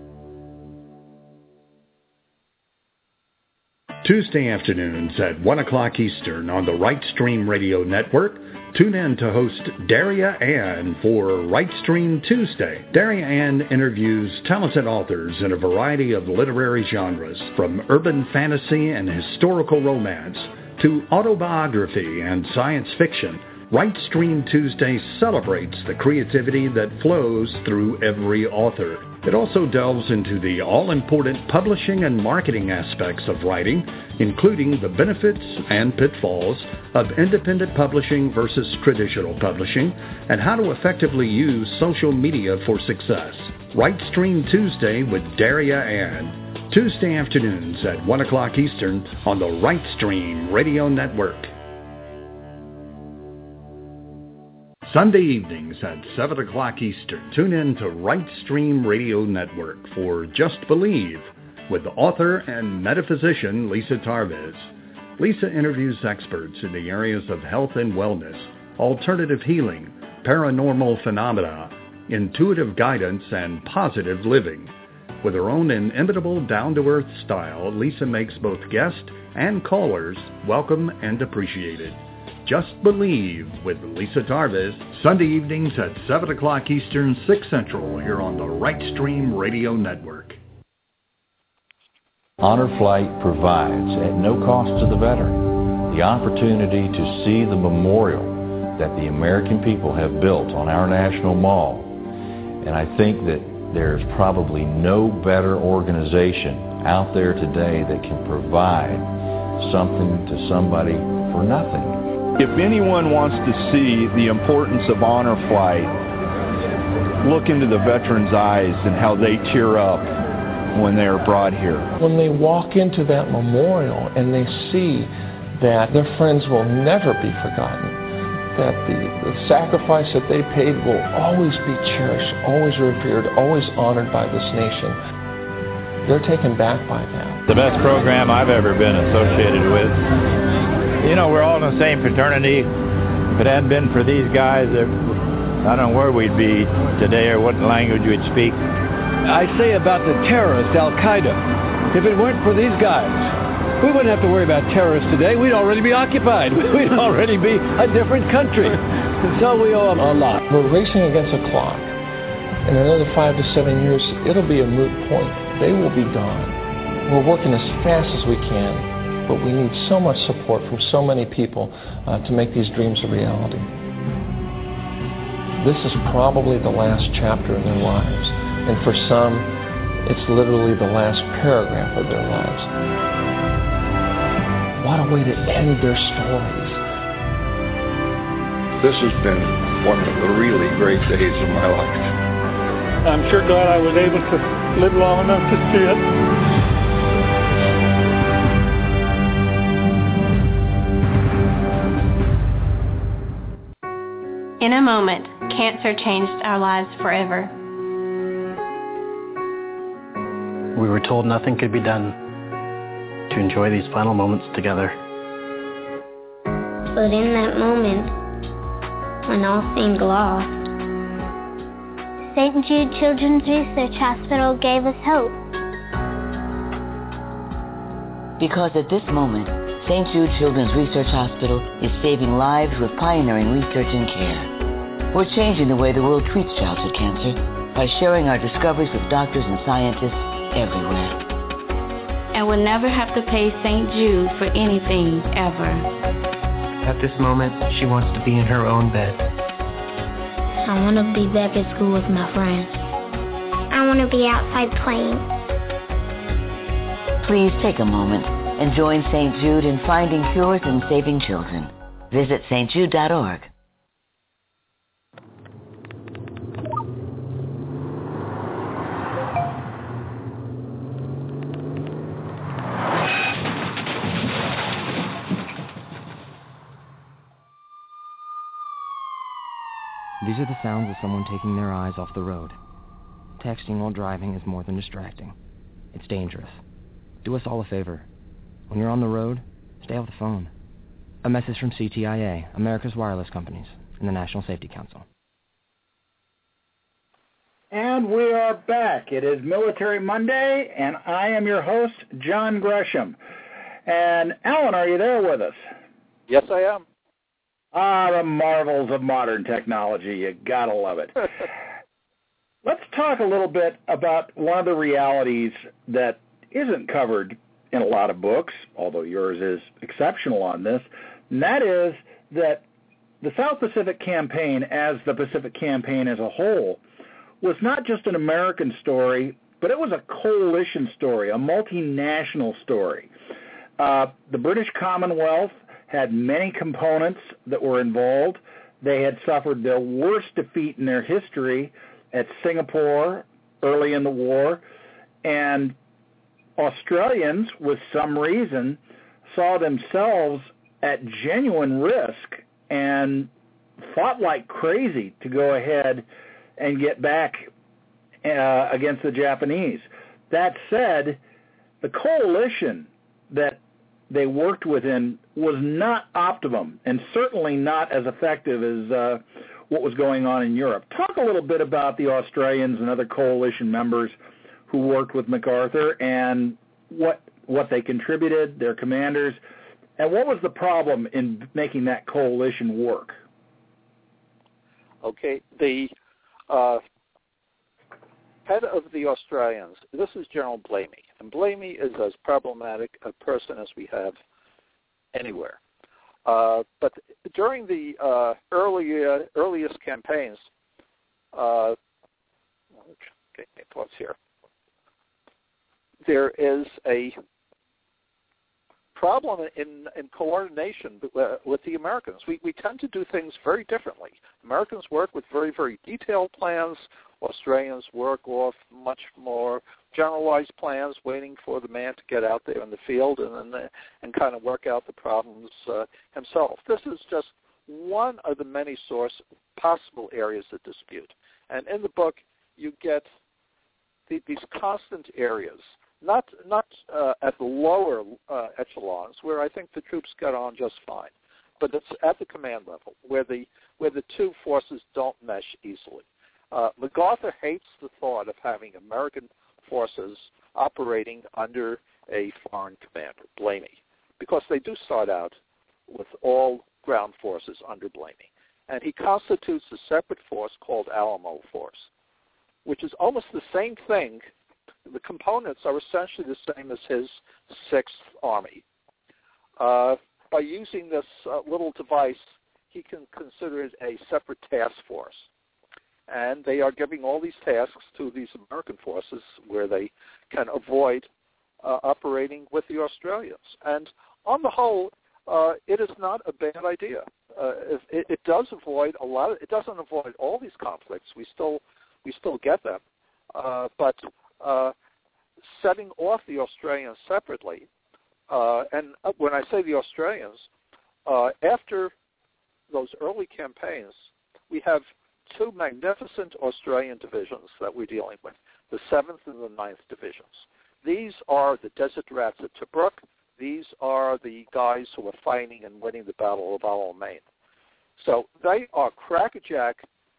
S2: Tuesday afternoons at 1 o'clock Eastern on the Right Stream Radio Network, tune in to host Daria Ann for Right Stream Tuesday. Daria Ann interviews talented authors in a variety of literary genres, from urban fantasy and historical romance to autobiography and science fiction. Right Stream Tuesday celebrates the creativity that flows through every author. It also delves into the all-important publishing and marketing aspects of writing, including the benefits and pitfalls of independent publishing versus traditional publishing, and how to effectively use social media for success. Right Stream Tuesday with Daria Ann, Tuesday afternoons at 1 o'clock Eastern on the Right Stream Radio Network. Sunday evenings at 7 o'clock Eastern, tune in to Right Stream Radio Network for Just Believe with author and metaphysician Lisa Tarvis. Lisa interviews experts in the areas of health and wellness, alternative healing, paranormal phenomena, intuitive guidance, and positive living. With her own inimitable down-to-earth style, Lisa makes both guests and callers welcome and appreciated. Just Believe with Lisa Tarvis, Sunday evenings at 7 o'clock Eastern, 6 Central, here on the Right Stream Radio Network.
S5: Honor Flight provides, at no cost to the veteran, the opportunity to see the memorial that the American people have built on our National Mall. And I think that there's probably no better organization out there today that can provide something to somebody for nothing.
S6: If anyone wants to see the importance of Honor Flight, look into the veterans' eyes and how they tear up when they are brought here.
S7: When they walk into that memorial and they see that their friends will never be forgotten, that the sacrifice that they paid will always be cherished, always revered, always honored by this nation, they're taken back by that.
S8: The best program I've ever been associated with. You know, we're all in the same fraternity. If it hadn't been for these guys, I don't know where we'd be today or what language we'd speak.
S9: I say about the terrorists, Al-Qaeda, if it weren't for these guys, we wouldn't have to worry about terrorists today. We'd already be occupied. We'd already be a different country. And so we owe them a lot.
S7: We're racing against a clock. In another 5 to 7 years, it'll be a moot point. They will be gone. We're working as fast as we can. But we need so much support from so many people to make these dreams a reality. This is probably the last chapter in their lives. And for some, it's literally the last paragraph of their lives. What a way to end their stories.
S10: This has been one of the really great days of my life.
S11: I'm sure glad I was able to live long enough to see it.
S12: In a moment, cancer changed our lives forever.
S13: We were told nothing could be done to enjoy these final moments together.
S14: But in that moment, when all seemed lost, St. Jude Children's Research Hospital gave us hope.
S15: Because at this moment, St. Jude Children's Research Hospital is saving lives with pioneering research and care. We're changing the way the world treats childhood cancer by sharing our discoveries with doctors and scientists everywhere.
S12: And we'll never have to pay St. Jude for anything, ever.
S13: At this moment, she wants to be in her own bed.
S14: I want to be back at school with my friends. I want to be outside playing.
S15: Please take a moment and join St. Jude in finding cures and saving children. Visit stjude.org.
S16: These are the sounds of someone taking their eyes off the road. Texting while driving is more than distracting. It's dangerous. Do us all a favor. When you're on the road, stay off the phone. A message from CTIA, America's Wireless Companies, and the National Safety Council.
S3: And we are back. It is Military Monday, and I am your host, John Gresham. And Alan, are you there with us?
S4: Yes, I am.
S3: Ah, the marvels of modern technology. You gotta love it. Let's talk a little bit about one of the realities that isn't covered in a lot of books, although yours is exceptional on this, and that is that the South Pacific Campaign, as the Pacific Campaign as a whole, was not just an American story, but it was a coalition story, a multinational story. The British Commonwealth had many components that were involved. They had suffered their worst defeat in their history at Singapore early in the war, and Australians, with some reason, saw themselves at genuine risk and fought like crazy to go ahead and get back against the Japanese. That said, the coalition that they worked within was not optimum and certainly not as effective as what was going on in Europe. Talk a little bit about the Australians and other coalition members who worked with MacArthur and what they contributed, their commanders, and what was the problem in making that coalition work?
S4: Okay, the head of the Australians, this is General Blamey, and Blamey is as problematic a person as we have anywhere. But during the earliest campaigns, okay, pause here. There is a problem in coordination with the Americans. We tend to do things very differently. Americans work with very, very detailed plans. Australians work off much more generalized plans, waiting for the man to get out there in the field and kind of work out the problems himself. This is just one of the many possible areas of dispute. And in the book, you get these constant areas, not at the lower echelons, where I think the troops got on just fine, but it's at the command level where the two forces don't mesh easily. MacArthur hates the thought of having American forces operating under a foreign commander, Blamey, because they do start out with all ground forces under Blamey. And he constitutes a separate force called Alamo Force, which is almost the same thing. The components are essentially the same as his 6th Army. By using this little device, he can consider it a separate task force. And they are giving all these tasks to these American forces where they can avoid operating with the Australians. And on the whole, it is not a bad idea. It does avoid a lot. It doesn't avoid all these conflicts. We still get them, but setting off the Australians separately. And when I say the Australians, after those early campaigns, we have two magnificent Australian divisions that we're dealing with, the 7th and the 9th Divisions. These are the desert rats at Tobruk. These are the guys who are fighting and winning the Battle of Alamein. So they are crackerjack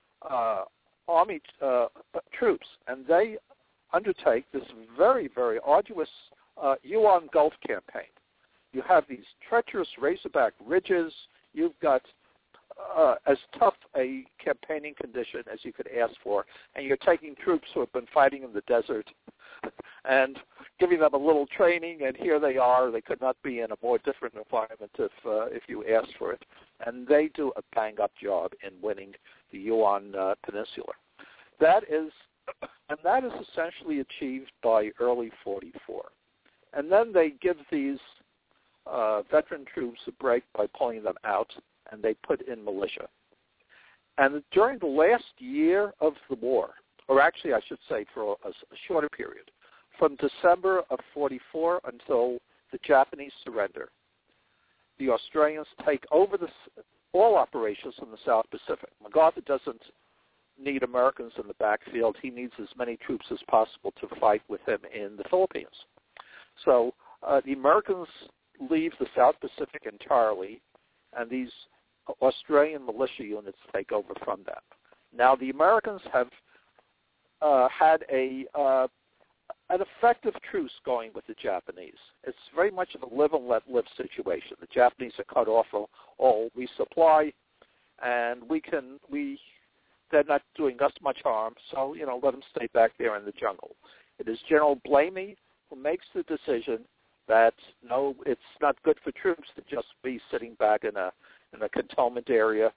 S4: army troops, and they undertake this very, very arduous Yuan Gulf campaign. You have these treacherous razorback ridges. You've got as tough a campaigning condition as you could ask for, and you're taking troops who have been fighting in the desert and giving them a little training, and here they are. They could not be in a more different environment if you asked for it, and they do a bang-up job in winning the Yuan Peninsula. That is essentially achieved by early 44. And then they give these veteran troops a break by pulling them out, and they put in militia. And during the last year of the war, or actually I should say for a shorter period, from December of 44 until the Japanese surrender, the Australians take over all operations in the South Pacific. MacArthur doesn't need Americans in the backfield. He needs as many troops as possible to fight with him in the Philippines. So the Americans leave the South Pacific entirely, and these Australian militia units take over from them. Now, the Americans have had an effective truce going with the Japanese. It's very much of a live and let live situation. The Japanese are cut off all resupply, and they're not doing us much harm, so, let them stay back there in the jungle. It is General Blamey who makes the decision that, no, it's not good for troops to just be sitting back in a cantonment area.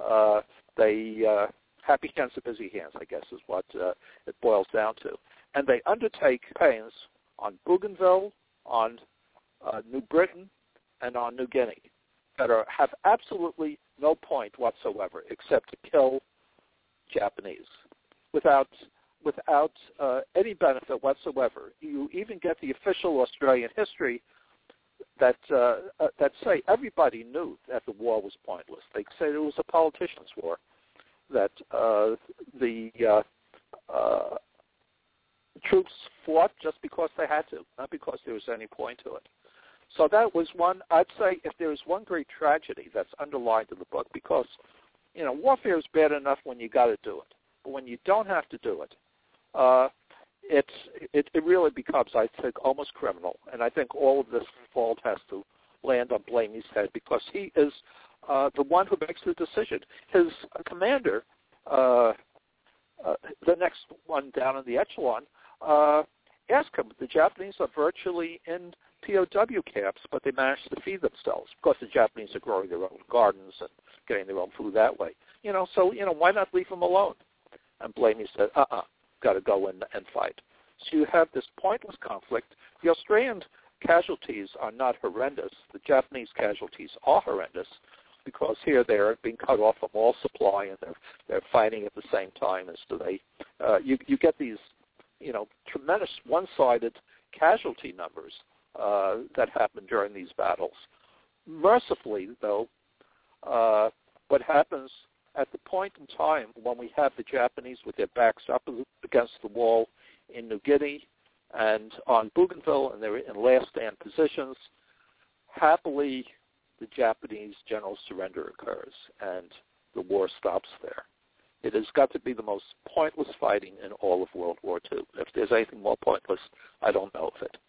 S4: Happy hands are busy hands, I guess, is what it boils down to. And they undertake campaigns on Bougainville, on New Britain, and on New Guinea that have absolutely no point whatsoever except to kill Japanese without any benefit whatsoever. You even get the official Australian history that say everybody knew that the war was pointless. They say it was a politicians' war, that the troops fought just because they had to, not because there was any point to it. So that was one, I'd say, if there is one great tragedy that's underlined in the book, because, warfare is bad enough when you got to do it. But when you don't have to do it, it really becomes, I think, almost criminal. And I think all of this fault has to land on Blamey's head, because he is the one who makes the decision. His commander, the next one down in the echelon, asked him, the Japanese are virtually in POW camps, but they manage to feed themselves. Of course, the Japanese are growing their own gardens and getting their own food that way. So why not leave them alone? And Blamey said, got to go in and fight. So you have this pointless conflict. The Australian casualties are not horrendous. The Japanese casualties are horrendous, because here they're being cut off from all supply, and they're fighting at the same time. And so you get these tremendous one-sided casualty numbers that happen during these battles. Mercifully, though, what happens at the point in time when we have the Japanese with their backs up against the wall in New Guinea and on Bougainville, and they're in last-stand positions, happily the Japanese general surrender occurs, and the war stops there. It has got to be the most pointless fighting in all of World War II. If there's anything more pointless, I don't know of it.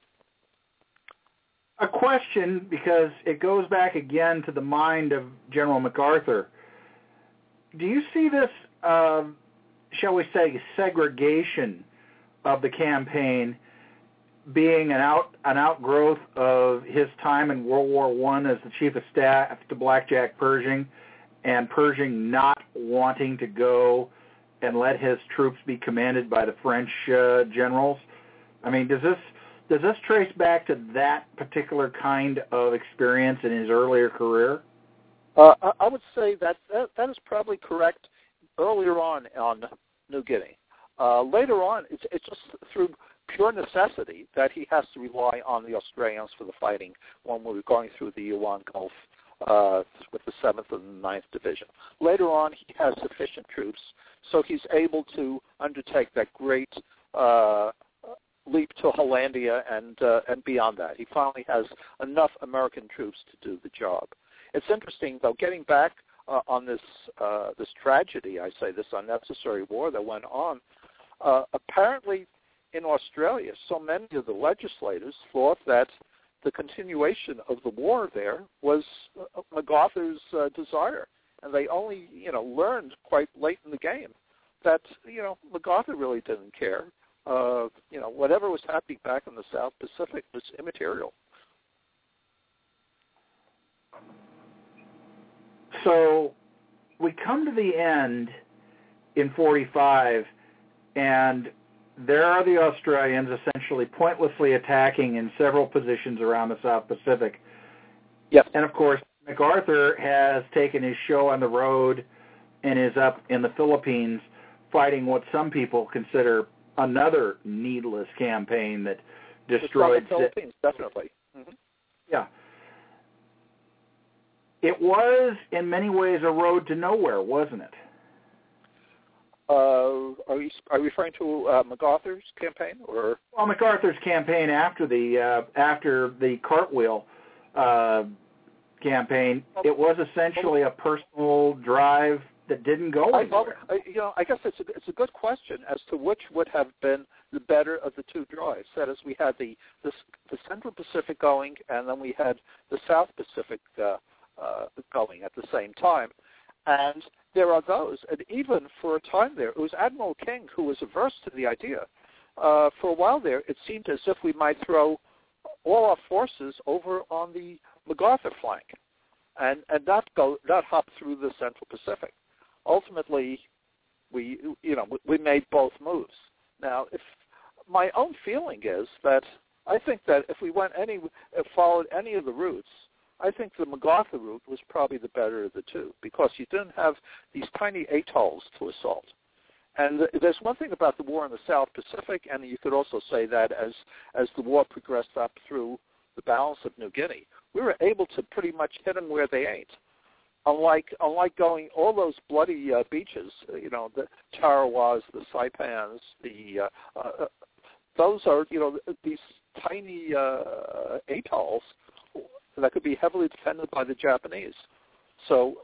S3: A question, because it goes back again to the mind of General MacArthur. Do you see this, shall we say, segregation of the campaign being an outgrowth of his time in World War I as the Chief of Staff to Blackjack Pershing, and Pershing not wanting to go and let his troops be commanded by the French generals? I mean, does this trace back to that particular kind of experience in his earlier career?
S4: I would say that is probably correct earlier on New Guinea. Later on, it's just through pure necessity that he has to rely on the Australians for the fighting when we were going through the Yuan Gulf with the 7th and 9th Division. Later on, he has sufficient troops, so he's able to undertake that great leap to Hollandia and beyond that. He finally has enough American troops to do the job. It's interesting, though, getting back on this tragedy, I say, this unnecessary war that went on. Apparently, in Australia, so many of the legislators thought that the continuation of the war there was MacArthur's desire, and they only, learned quite late in the game that, MacArthur really didn't care. Whatever was happening back in the South Pacific was immaterial.
S3: So we come to the end in 45, and there are the Australians essentially pointlessly attacking in several positions around the South Pacific.
S4: Yep.
S3: And, of course, MacArthur has taken his show on the road and is up in the Philippines fighting what some people consider another needless campaign that destroyed...
S4: The Philippines, definitely. Mm-hmm.
S3: Yeah. it was in many ways a road to nowhere, wasn't it?
S4: Are you referring to MacArthur's campaign, or?
S3: Well, MacArthur's campaign after the Cartwheel campaign, it was essentially a personal drive that didn't go anywhere.
S4: I guess it's a good question as to which would have been the better of the two drives. That is, we had the Central Pacific going, and then we had the South Pacific going at the same time. And there are those, and even for a time there, it was Admiral King who was averse to the idea. For a while there, it seemed as if we might throw all our forces over on the MacArthur flank, and not hop through the Central Pacific. Ultimately, we made both moves. Now, if my own feeling is that I think that if we followed any of the routes, I think the MacArthur route was probably the better of the two, because you didn't have these tiny atolls to assault. And there's one thing about the war in the South Pacific, and you could also say that as the war progressed up through the balance of New Guinea, we were able to pretty much hit them where they ain't. Unlike going all those bloody beaches, the Tarawas, the Saipans, those are these tiny atolls that could be heavily defended by the Japanese. So,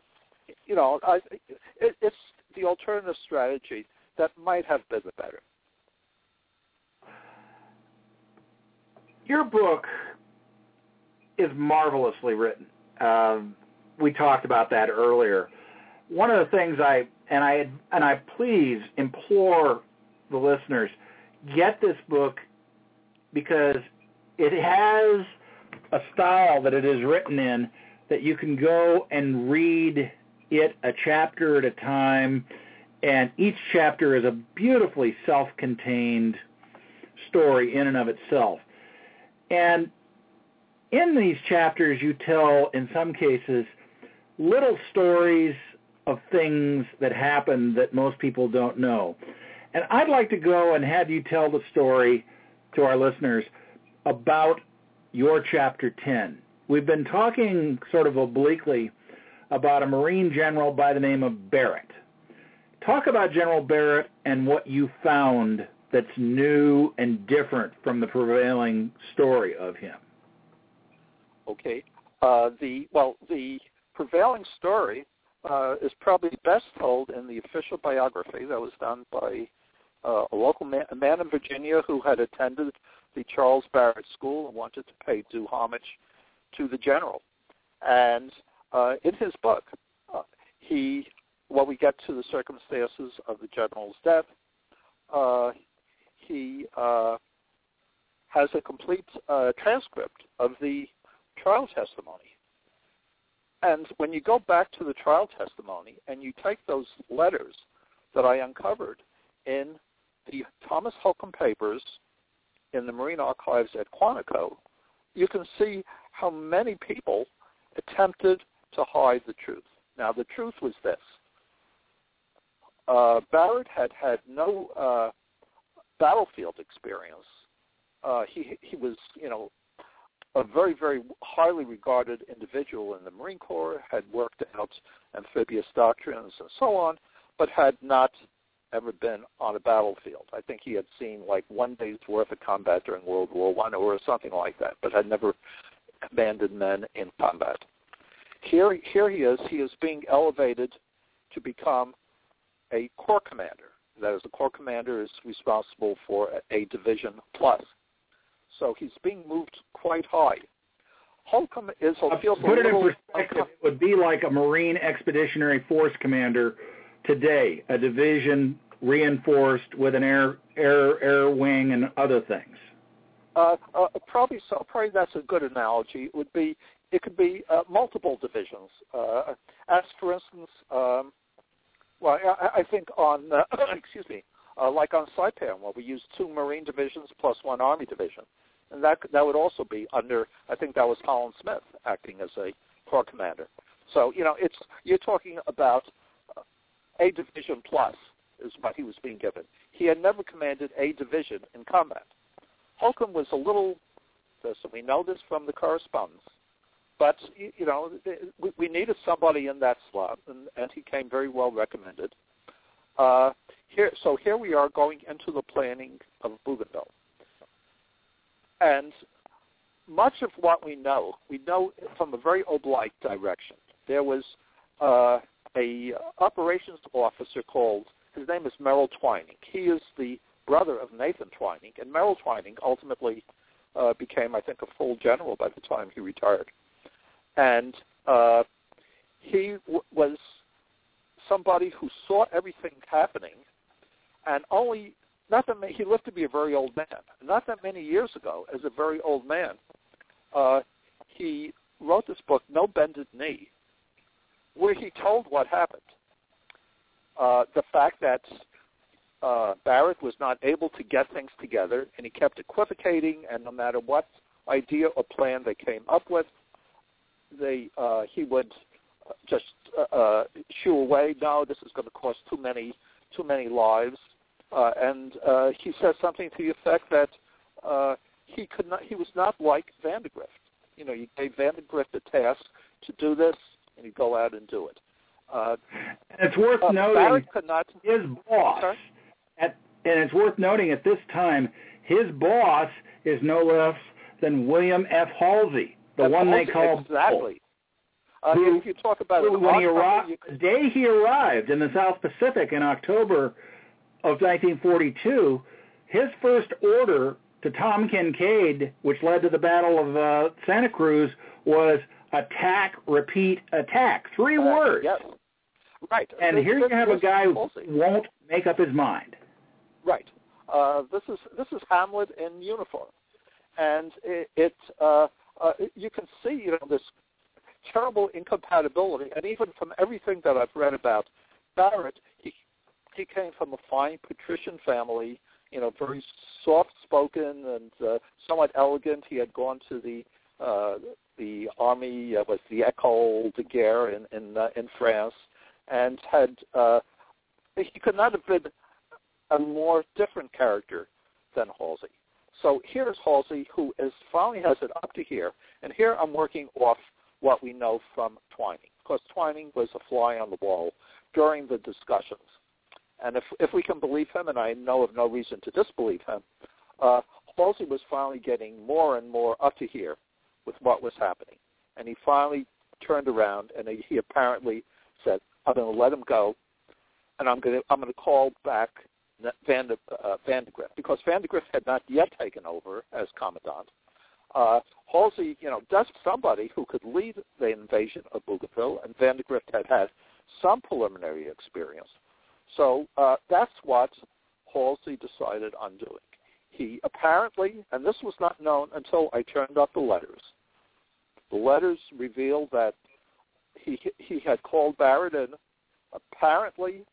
S4: it's the alternative strategy that might have been the better.
S3: Your book is marvelously written. We talked about that earlier. One of the things I please implore the listeners, get this book, because it has a style that it is written in that you can go and read it a chapter at a time, and each chapter is a beautifully self-contained story in and of itself. And in these chapters, you tell, in some cases, little stories of things that happen that most people don't know. And I'd like to go and have you tell the story to our listeners about your Chapter 10. We've been talking sort of obliquely about a Marine general by the name of Barrett. Talk about General Barrett and what you found that's new and different from the prevailing story of him.
S4: Okay. The prevailing story is probably best told in the official biography that was done by a local a man in Virginia who had attended the Charles Barrett School and wanted to pay due homage to the general. And in his book, we get to the circumstances of the general's death, he has a complete transcript of the trial testimony. And when you go back to the trial testimony and you take those letters that I uncovered in the Thomas Holcomb papers in the Marine Archives at Quantico, you can see how many people attempted to hide the truth. Now, the truth was this. Barrett had no battlefield experience. He was, a very, very highly regarded individual in the Marine Corps, had worked out amphibious doctrines and so on, but had not ever been on a battlefield. I think he had seen like 1 day's worth of combat during World War I or something like that, but had never commanded men in combat. Here he is being elevated to become a corps commander. That is, the corps commander is responsible for a division plus. So he's being moved quite high. Holcomb is feels
S3: put it in perspective, it would be like a Marine Expeditionary Force commander today, a division reinforced with an air wing and other things.
S4: Probably that's a good analogy. It could be multiple divisions. As for instance, I think on like on Saipan, where we used 2 Marine divisions plus 1 Army division, and that would also be under. I think that was Holland Smith acting as a corps commander. So you're talking about a division plus is what he was being given. He had never commanded a division in combat. Holcomb was a little, so we know this from the correspondence, But, we needed somebody in that slot, and he came very well recommended. Here we are going into the planning of Bougainville. And much of what we know from a very oblique direction. There was a operations officer his name is Merrill Twining. He is the brother of Nathan Twining, and Merrill Twining ultimately became, I think, a full general by the time he retired. And he was somebody who saw everything happening, and he lived to be a very old man. Not that many years ago, as a very old man, he wrote this book, No Bended Knee, where he told what happened. The fact that Barrett was not able to get things together, and he kept equivocating, and no matter what idea or plan they came up with, he would just shoo away. No, this is going to cost too many lives. And he says something to the effect that he was not like Vandegrift. You gave Vandegrift a task to do this, and he'd go out and do it.
S3: It's worth noting his boss, and it's worth noting at this time, his boss is no less than William F. Halsey, the one they call
S4: exactly. If you talk about
S3: the day he arrived in the South Pacific in October of 1942, his first order to Tom Kincaid, which led to the Battle of Santa Cruz, was attack, repeat, attack. 3 words.
S4: Yes. Right.
S3: And here you have a guy who won't make up his mind.
S4: Right. This is Hamlet in uniform, and you can see this terrible incompatibility. And even from everything that I've read about Barrett, he came from a fine patrician family, very soft-spoken and somewhat elegant. He had gone to the army, was the École de Guerre in France, and he could not have been a more different character than Halsey. So here's Halsey, who finally has it up to here, and here I'm working off what we know from Twining, because Twining was a fly on the wall during the discussions. And if we can believe him, and I know of no reason to disbelieve him, Halsey was finally getting more and more up to here with what was happening. And he finally turned around, and he apparently said, I'm going to let him go, and I'm going to call back Vandegrift, because Vandegrift had not yet taken over as commandant. Halsey, just somebody who could lead the invasion of Bougainville, and Vandegrift had some preliminary experience. So that's what Halsey decided on doing. He apparently, and this was not known until I turned up the letters. The letters revealed that he had called Barrett in. Apparently,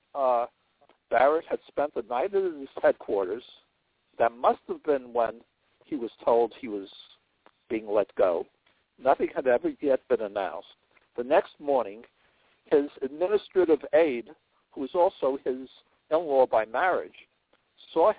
S4: Barrett had spent the night at his headquarters. That must have been when he was told he was being let go. Nothing had ever yet been announced. The next morning, his administrative aide, who was also his in-law by marriage, saw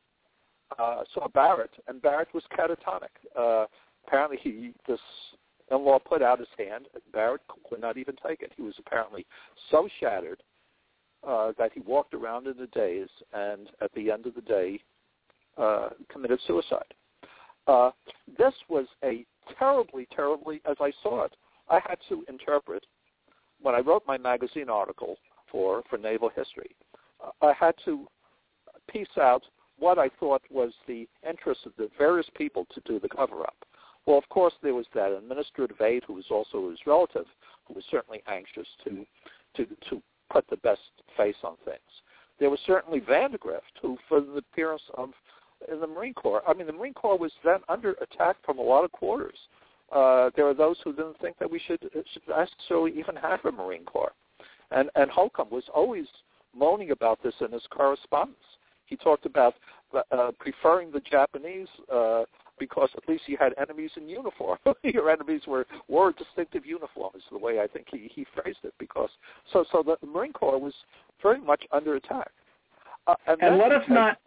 S4: Barrett, and Barrett was catatonic. Apparently, this in-law put out his hand, and Barrett could not even take it. He was apparently so shattered that he walked around in a daze, and at the end of the day, committed suicide. This was a terribly, as I saw it, I had to interpret, when I wrote my magazine article for Naval History, I had to piece out what I thought was the interest of the various people to do the cover-up. Well, of course, there was that administrative aide who was also his relative, who was certainly anxious to put the best face on things. There was certainly Vandegrift, who, for the appearance in the Marine Corps, the Marine Corps was then under attack from a lot of quarters. There are those who didn't think that we should necessarily even have a Marine Corps. And Holcomb was always moaning about this in his correspondence. He talked about preferring the Japanese because at least you had enemies in uniform. Your enemies wore distinctive uniforms, the way I think he phrased it. Because so the Marine Corps was very much under attack.
S3: And let us not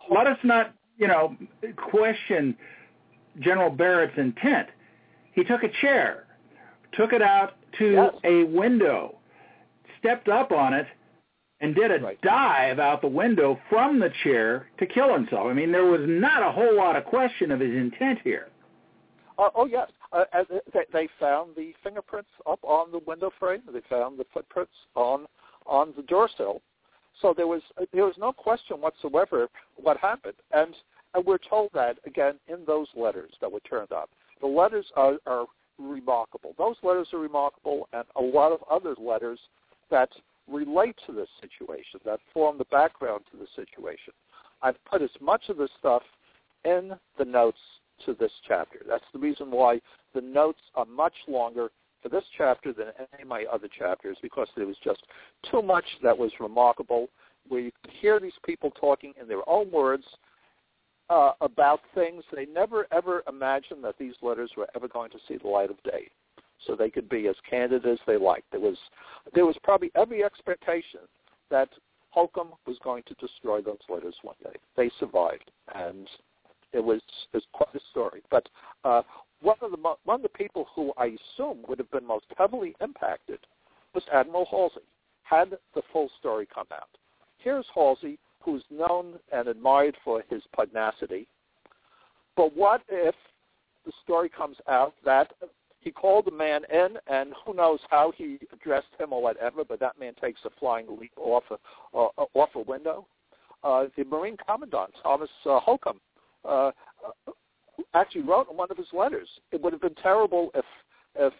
S3: question General Barrett's intent. He took a chair took it out to a window, stepped up on it, and did a dive out the window from the chair to kill himself. I mean, there was not a whole lot of question of his intent here.
S4: Yes. They found the fingerprints up on the window frame. They found the footprints on the door sill. So there was no question whatsoever what happened. And we're told that, again, in those letters that were turned up. The letters are remarkable. Those letters are remarkable, and a lot of other letters that relate to this situation, that form the background to the situation. I've put as much of this stuff in the notes to this chapter. That's the reason why the notes are much longer for this chapter than any of my other chapters, because there was just too much that was remarkable, where you could hear these people talking in their own words about things they never, ever imagined that these letters were ever going to see the light of day. So they could be as candid as they liked. There was probably every expectation that Holcomb was going to destroy those letters one day. They survived, and it was quite a story. But one of the people who I assume would have been most heavily impacted was Admiral Halsey, had the full story come out. Here's Halsey, who's known and admired for his pugnacity. But what if the story comes out that he called the man in, and who knows how he addressed him or whatever, but that man takes a flying leap off a window. The Marine Commandant, Thomas Holcomb, actually wrote in one of his letters, it would have been terrible if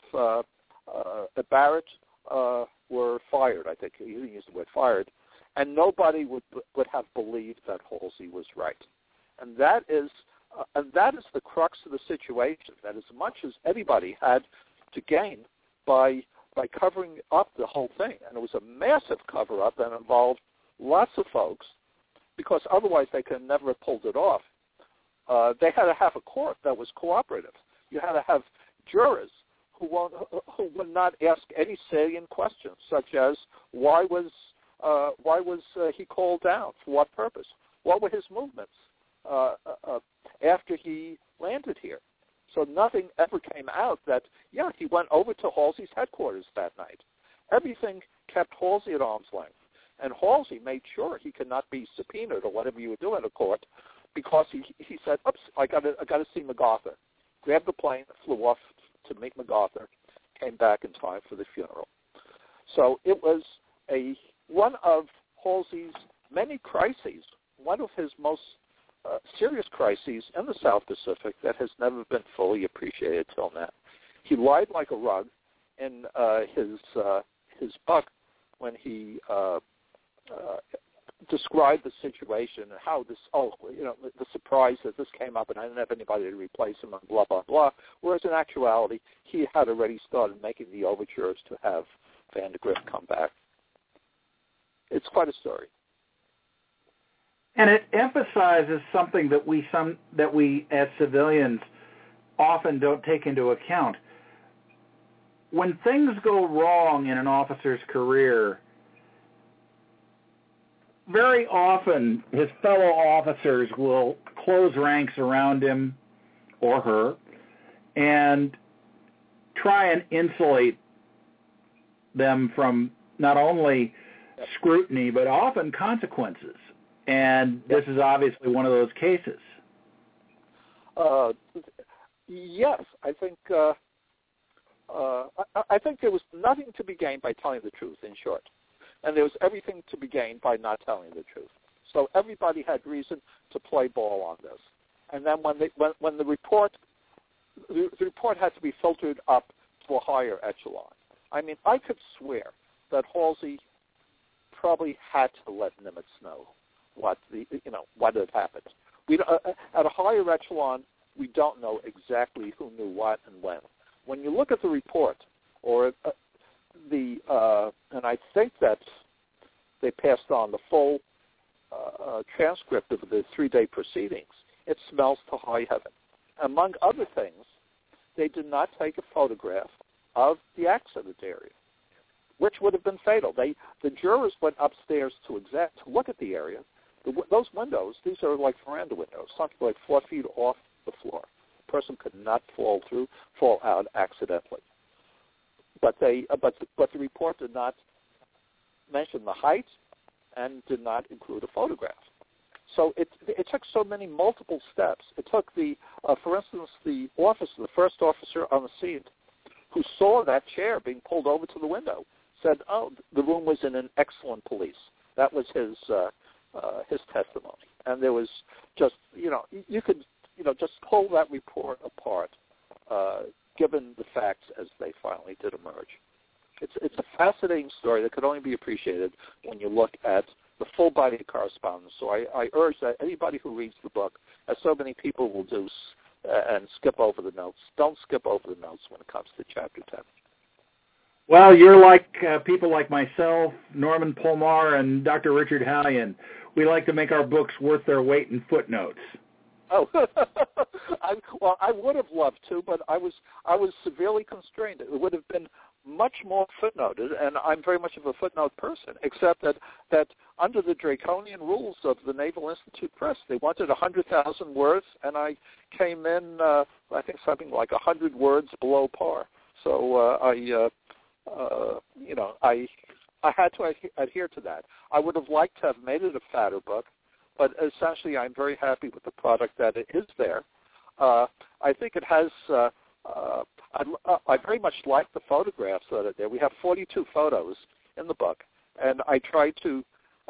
S4: Barrett were fired. I think he used the word fired, and nobody would have believed that Halsey was right. And that is the crux of the situation, that as much as anybody had to gain by covering up the whole thing, and it was a massive cover-up that involved lots of folks, because otherwise they could never have pulled it off. They had to have a court that was cooperative. You had to have jurors who would not ask any salient questions, such as why was he called down? For what purpose? What were his movements after he landed here? So nothing ever came out that, he went over to Halsey's headquarters that night. Everything kept Halsey at arm's length. And Halsey made sure he could not be subpoenaed or whatever you would do in a court, because he said, oops, I got to see MacArthur. Grabbed the plane, flew off to meet MacArthur, came back in time for the funeral. So it was one of Halsey's many crises, one of his most serious crises in the South Pacific that has never been fully appreciated till now. He lied like a rug in his book when he described the situation and how this, the surprise that this came up and I didn't have anybody to replace him and blah, blah, blah. Whereas in actuality, he had already started making the overtures to have Vandegrift come back. It's quite a story.
S3: And it emphasizes something that we as civilians often don't take into account. When things go wrong in an officer's career, very often his fellow officers will close ranks around him or her and try and insulate them from not only scrutiny but often consequences. And this is obviously one of those cases.
S4: Yes, I think there was nothing to be gained by telling the truth, in short. And there was everything to be gained by not telling the truth. So everybody had reason to play ball on this. And then when the report had to be filtered up to a higher echelon. I mean, I could swear that Halsey probably had to let Nimitz know what had happened. At a higher echelon, we don't know exactly who knew what and when. When you look at the report, or and I think that they passed on the full transcript of the 3-day proceedings, it smells to high heaven. Among other things, they did not take a photograph of the accident area, which would have been fatal. The jurors went upstairs to look at the area. Those windows, these are like veranda windows, something like 4 feet off the floor. A person could not fall out accidentally. but the report did not mention the height and did not include a photograph. So it took so many multiple steps. It took for instance, the first officer on the scene, who saw that chair being pulled over to the window, said, "Oh, the room was in an excellent police." That was his testimony, and there was just you could just pull that report apart, given the facts as they finally did emerge. It's a fascinating story that could only be appreciated when you look at the full body of correspondence. So I urge that anybody who reads the book, as so many people will do, and skip over the notes. Don't skip over the notes when it comes to Chapter 10.
S3: Well, you're like people like myself, Norman Polmar, and Dr. Richard Hallion. We like to make our books worth their weight in footnotes.
S4: Oh, I would have loved to, but I was severely constrained. It would have been much more footnoted, and I'm very much of a footnote person, except that under the draconian rules of the Naval Institute Press, they wanted 100,000 words, and I came in, I think something like 100 words below par. So I had to adhere to that. I would have liked to have made it a fatter book, but essentially I'm very happy with the product that it is there. I think it has, I very much like the photographs that are there. We have 42 photos in the book, and I tried to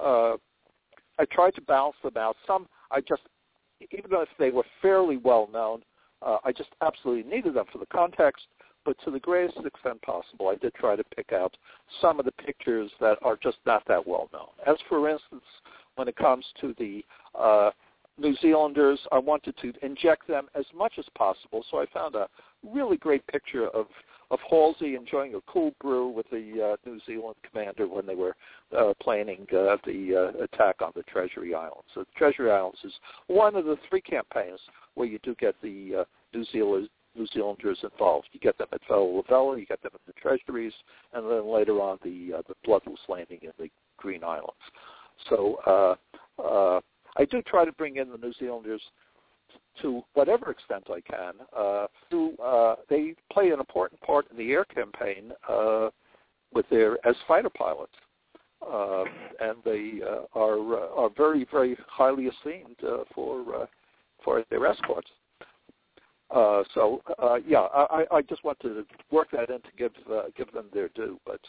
S4: balance them out. Some even though if they were fairly well known, I just absolutely needed them for the context. But to the greatest extent possible, I did try to pick out some of the pictures that are just not that well known. As for instance, when it comes to the New Zealanders, I wanted to inject them as much as possible. So I found a really great picture of Halsey enjoying a cool brew with the New Zealand commander when they were planning the attack on the Treasury Islands. So the Treasury Islands is one of the 3 campaigns where you do get the New Zealanders involved. You get them at Vella Lavella, you get them at the Treasuries, and then later on the bloodless landing in the Green Islands. So I do try to bring in the New Zealanders to whatever extent I can. They play an important part in the air campaign as fighter pilots, and they are very, very highly esteemed for their escorts. I just want to work that in to give them their due. But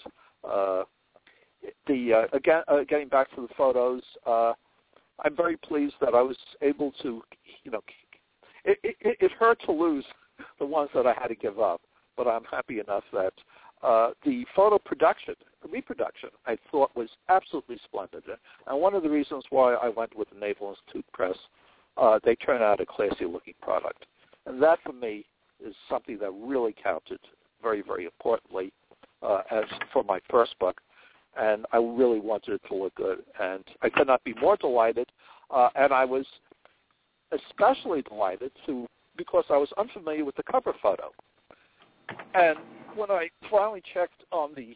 S4: getting back to the photos, I'm very pleased that I was able to, it hurt to lose the ones that I had to give up, but I'm happy enough that the photo reproduction, I thought was absolutely splendid. And one of the reasons why I went with the Naval Institute Press, they turned out a classy-looking product. And that, for me, is something that really counted very, very importantly as for my first book. And I really wanted it to look good. And I could not be more delighted. And I was especially delighted because I was unfamiliar with the cover photo. And when I finally checked on the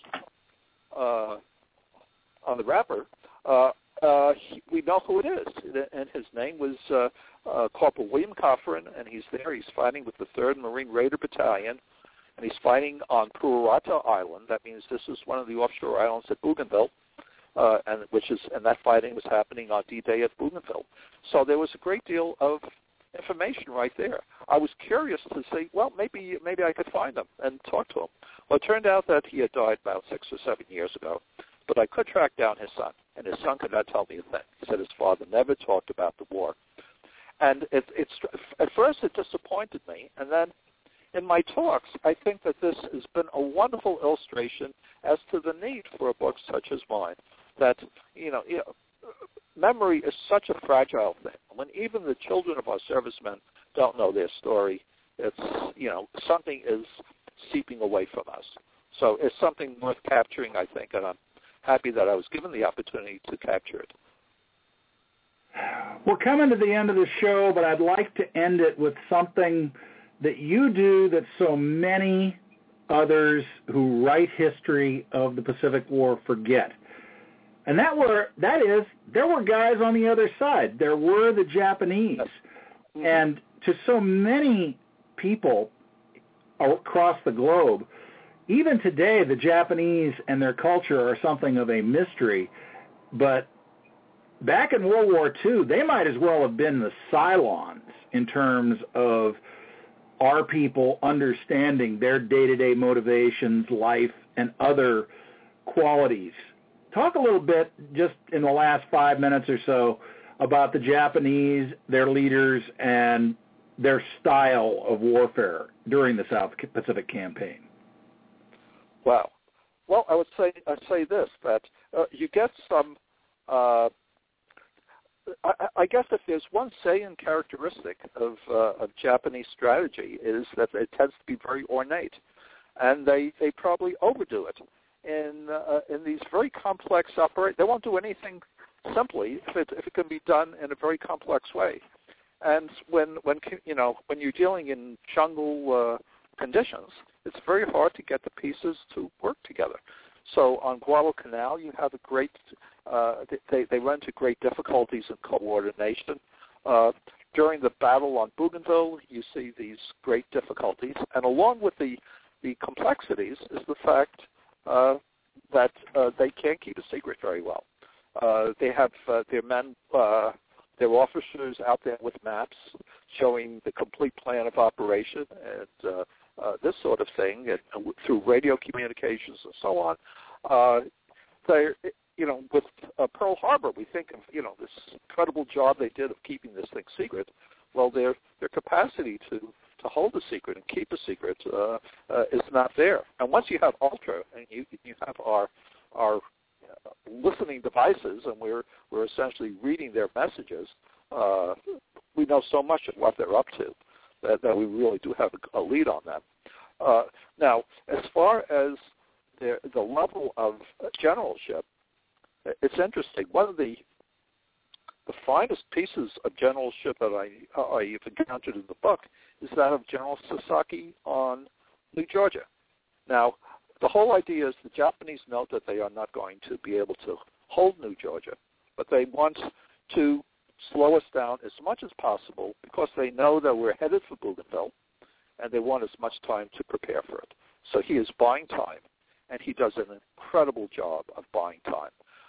S4: wrapper, we know who it is. And his name was Corporal William Coffrin, and he's there. He's fighting with the 3rd Marine Raider Battalion, and he's fighting on Puruata Island. That means this is one of the offshore islands at Bougainville, and that fighting was happening on D-Day at Bougainville. So there was a great deal of information right there. I was curious to say, well, maybe I could find him and talk to him. Well, it turned out that he had died about 6 or 7 years ago, but I could track down his son, and his son could not tell me a thing. He said his father never talked about the war. And at first it disappointed me, and then in my talks, I think that this has been a wonderful illustration as to the need for a book such as mine, that, memory is such a fragile thing. When even the children of our servicemen don't know their story, it's, something is seeping away from us. So it's something worth capturing, I think, and I'm happy that I was given the opportunity to capture it.
S3: We're coming to the end of the show, but I'd like to end it with something that you do that so many others who write history of the Pacific War forget. And there were guys on the other side. There were the Japanese. Mm-hmm. And to so many people across the globe, even today, the Japanese and their culture are something of a mystery. But back in World War II, they might as well have been the Cylons in terms of our people understanding their day-to-day motivations, life, and other qualities. Talk a little bit, just in the last 5 minutes or so, about the Japanese, their leaders, and their style of warfare during the South Pacific Campaign.
S4: Wow. Well, I'd say this, that you get some. I guess if there's one salient characteristic of Japanese strategy is that it tends to be very ornate, and they probably overdo it in these very complex operations. They won't do anything simply if it can be done in a very complex way. And when you're dealing in jungle conditions, it's very hard to get the pieces to work together. So on Guadalcanal, you have a great. They run into great difficulties in coordination. During the battle on Bougainville, you see these great difficulties, and along with the complexities is the fact that they can't keep a secret very well. They have their men, their officers out there with maps showing the complete plan of operation and this sort of thing, and through radio communications and so on. They're, with Pearl Harbor, we think of, this incredible job they did of keeping this thing secret. Well, their capacity to hold a secret and keep a secret is not there. And once you have Ultra and you have our listening devices, and we're essentially reading their messages, we know so much of what they're up to that we really do have a lead on them. Now, as far as the level of generalship, it's interesting. One of the finest pieces of generalship that I've encountered in the book is that of General Sasaki on New Georgia. Now, the whole idea is the Japanese know that they are not going to be able to hold New Georgia, but they want to slow us down as much as possible because they know that we're headed for Bougainville, and they want as much time to prepare for it. So he is buying time, and he does an incredible job of buying time.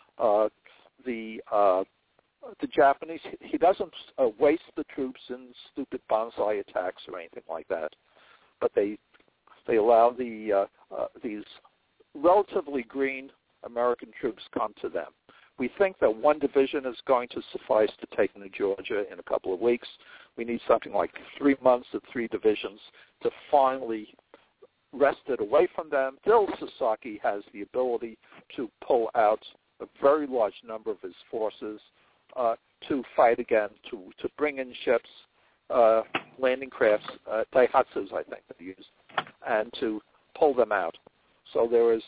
S4: The Japanese, he doesn't waste the troops in stupid banzai attacks or anything like that, but they allow these relatively green American troops come to them. We think that one division is going to suffice to take New Georgia in a couple of weeks. We need something like 3 months of 3 divisions to finally wrest it away from them. Still, Sasaki has the ability to pull out a very large number of his forces to fight again, to bring in ships, landing crafts, Daihatsus, I think they used, and to pull them out. So there was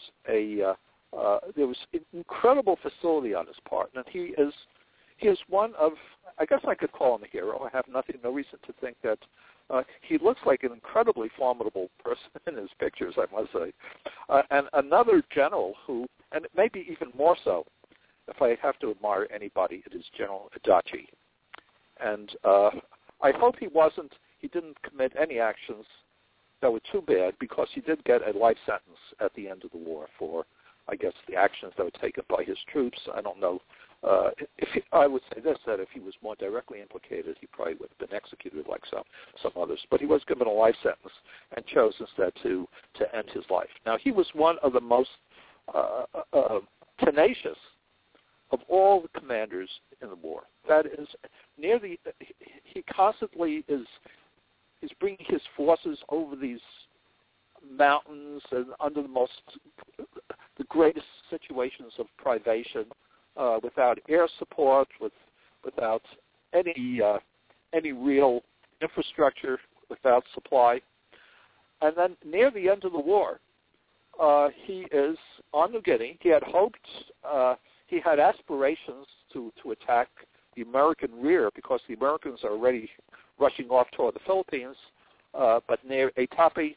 S4: incredible facility on his part, and he is one of, I guess I could call him a hero. I have no reason to think that he looks like an incredibly formidable person in his pictures, I must say. And another general who, and maybe even more so, if I have to admire anybody, it is General Adachi. And I hope he didn't commit any actions that were too bad, because he did get a life sentence at the end of the war for, I guess, the actions that were taken by his troops. I don't know. I would say this, that if he was more directly implicated, he probably would have been executed like some others. But he was given a life sentence and chose instead to end his life. Now, he was one of the most tenacious of all the commanders in the war. That is, he constantly is bringing his forces over these mountains and under the greatest situations of privation, without air support, without any real infrastructure, without supply. And then near the end of the war, he is on New Guinea. He had hoped, he had aspirations to attack the American rear, because the Americans are already rushing off toward the Philippines. But near Etape,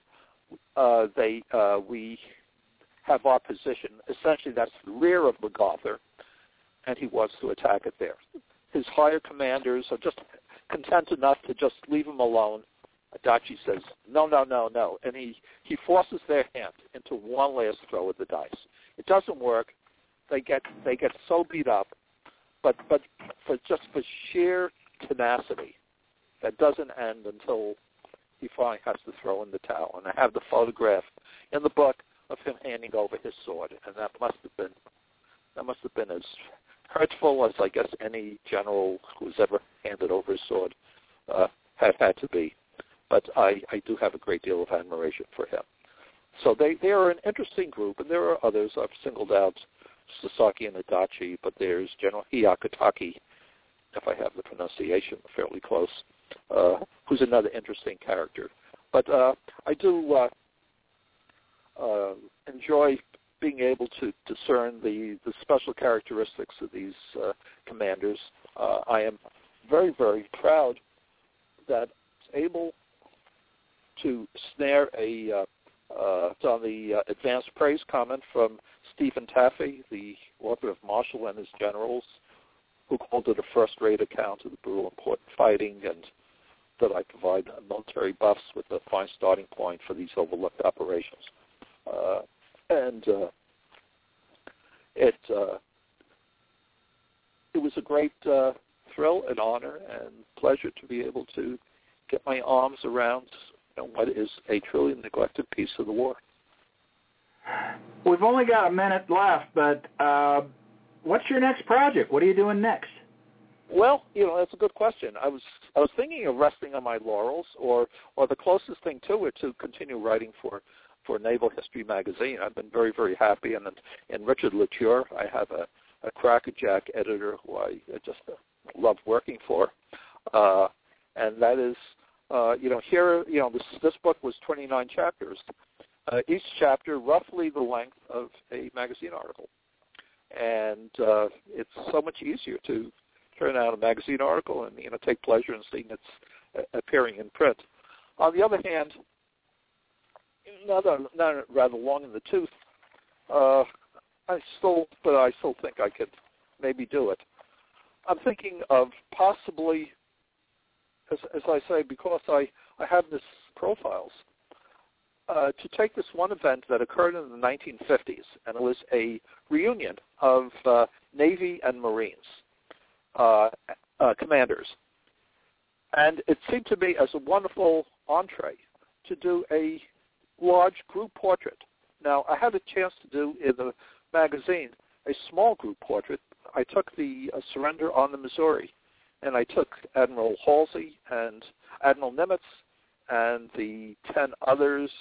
S4: we have our position. Essentially, that's the rear of MacArthur, and he wants to attack it there. His higher commanders are just content enough to just leave him alone, Adachi says, no, and he forces their hand into one last throw of the dice. It doesn't work. They get so beat up, but for sheer tenacity, that doesn't end until he finally has to throw in the towel. And I have the photograph in the book of him handing over his sword, and that must have been as hurtful as I guess any general who's ever handed over his sword had to be. But I do have a great deal of admiration for him. So they are an interesting group, and there are others. I've singled out Sasaki and Adachi, but there's General Hyakutake, if I have the pronunciation fairly close, who's another interesting character. But I do enjoy being able to discern the special characteristics of these commanders. I am very, very proud that I was able to snare on the advanced praise comment from Stephen Taffy, the author of Marshall and His Generals, who called it a first-rate account of the brutal, important fighting, and that I provide military buffs with a fine starting point for these overlooked operations. It was a great thrill and honor and pleasure to be able to get my arms around what is a truly neglected piece of the war.
S3: We've only got a minute left, but what's your next project? What are you doing next?
S4: Well, that's a good question. I was thinking of resting on my laurels, or the closest thing to it, to continue writing for Naval History magazine. I've been very, very happy, and Richard Latour, I have a crackerjack editor who I just love working for, and that is, here, this book was 29 chapters. Each chapter roughly the length of a magazine article, and it's so much easier to turn out a magazine article and take pleasure in seeing it's appearing in print. On the other hand, not rather long in the tooth, I still think I could maybe do it. I'm thinking of possibly, as I say, because I have this profiles, to take this one event that occurred in the 1950s, and it was a reunion of Navy and Marines commanders. And it seemed to me as a wonderful entree to do a large group portrait. Now, I had a chance to do in the magazine a small group portrait. I took the surrender on the Missouri, and I took Admiral Halsey and Admiral Nimitz and the 10 others,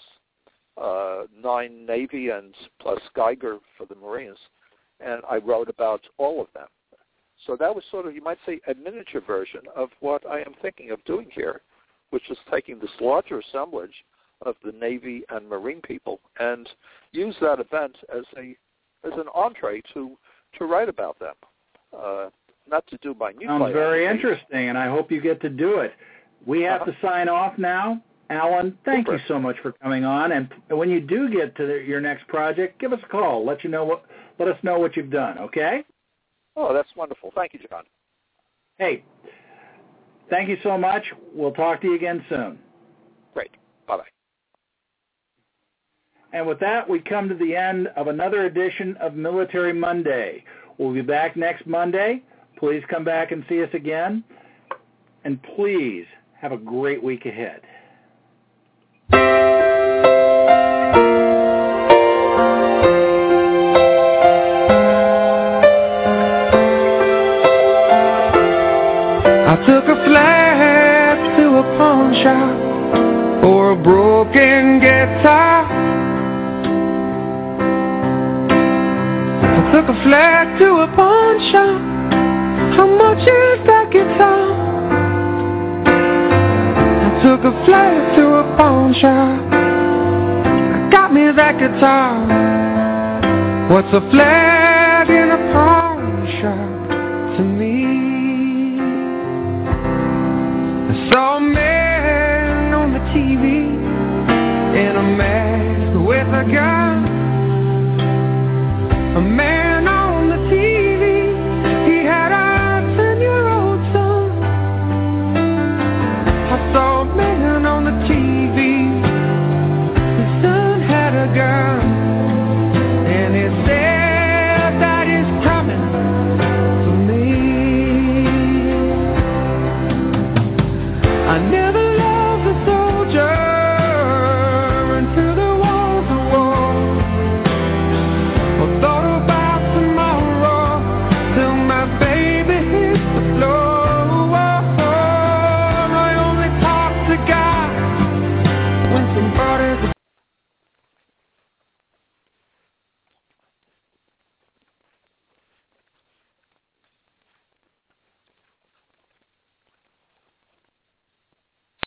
S4: 9 Navy and plus Geiger for the Marines, and I wrote about all of them. So that was sort of, you might say, a miniature version of what I am thinking of doing here, which is taking this larger assemblage of the Navy and Marine people and use that event as an entree to write about them, not to do my new play.
S3: Sounds very interesting, and I hope you get to do it. We have to sign off now. Alan, thank you so much for coming on, and when you do get to your next project, give us a call. Let us know what you've done, okay?
S4: Oh, that's wonderful. Thank you, John.
S3: Hey, thank you so much. We'll talk to you again soon.
S4: Great. Bye-bye.
S3: And with that, we come to the end of another edition of Military Monday. We'll be back next Monday. Please come back and see us again. And please have a great week ahead.
S17: I took a flat to a pawn shop for a broken guitar. I took a flat to a pawn shop. How much is that guitar? I took a flat to a pawn shop. I got me that guitar. What's a flat in a pawn shop to me? I saw a man on the TV in a mask with a gun.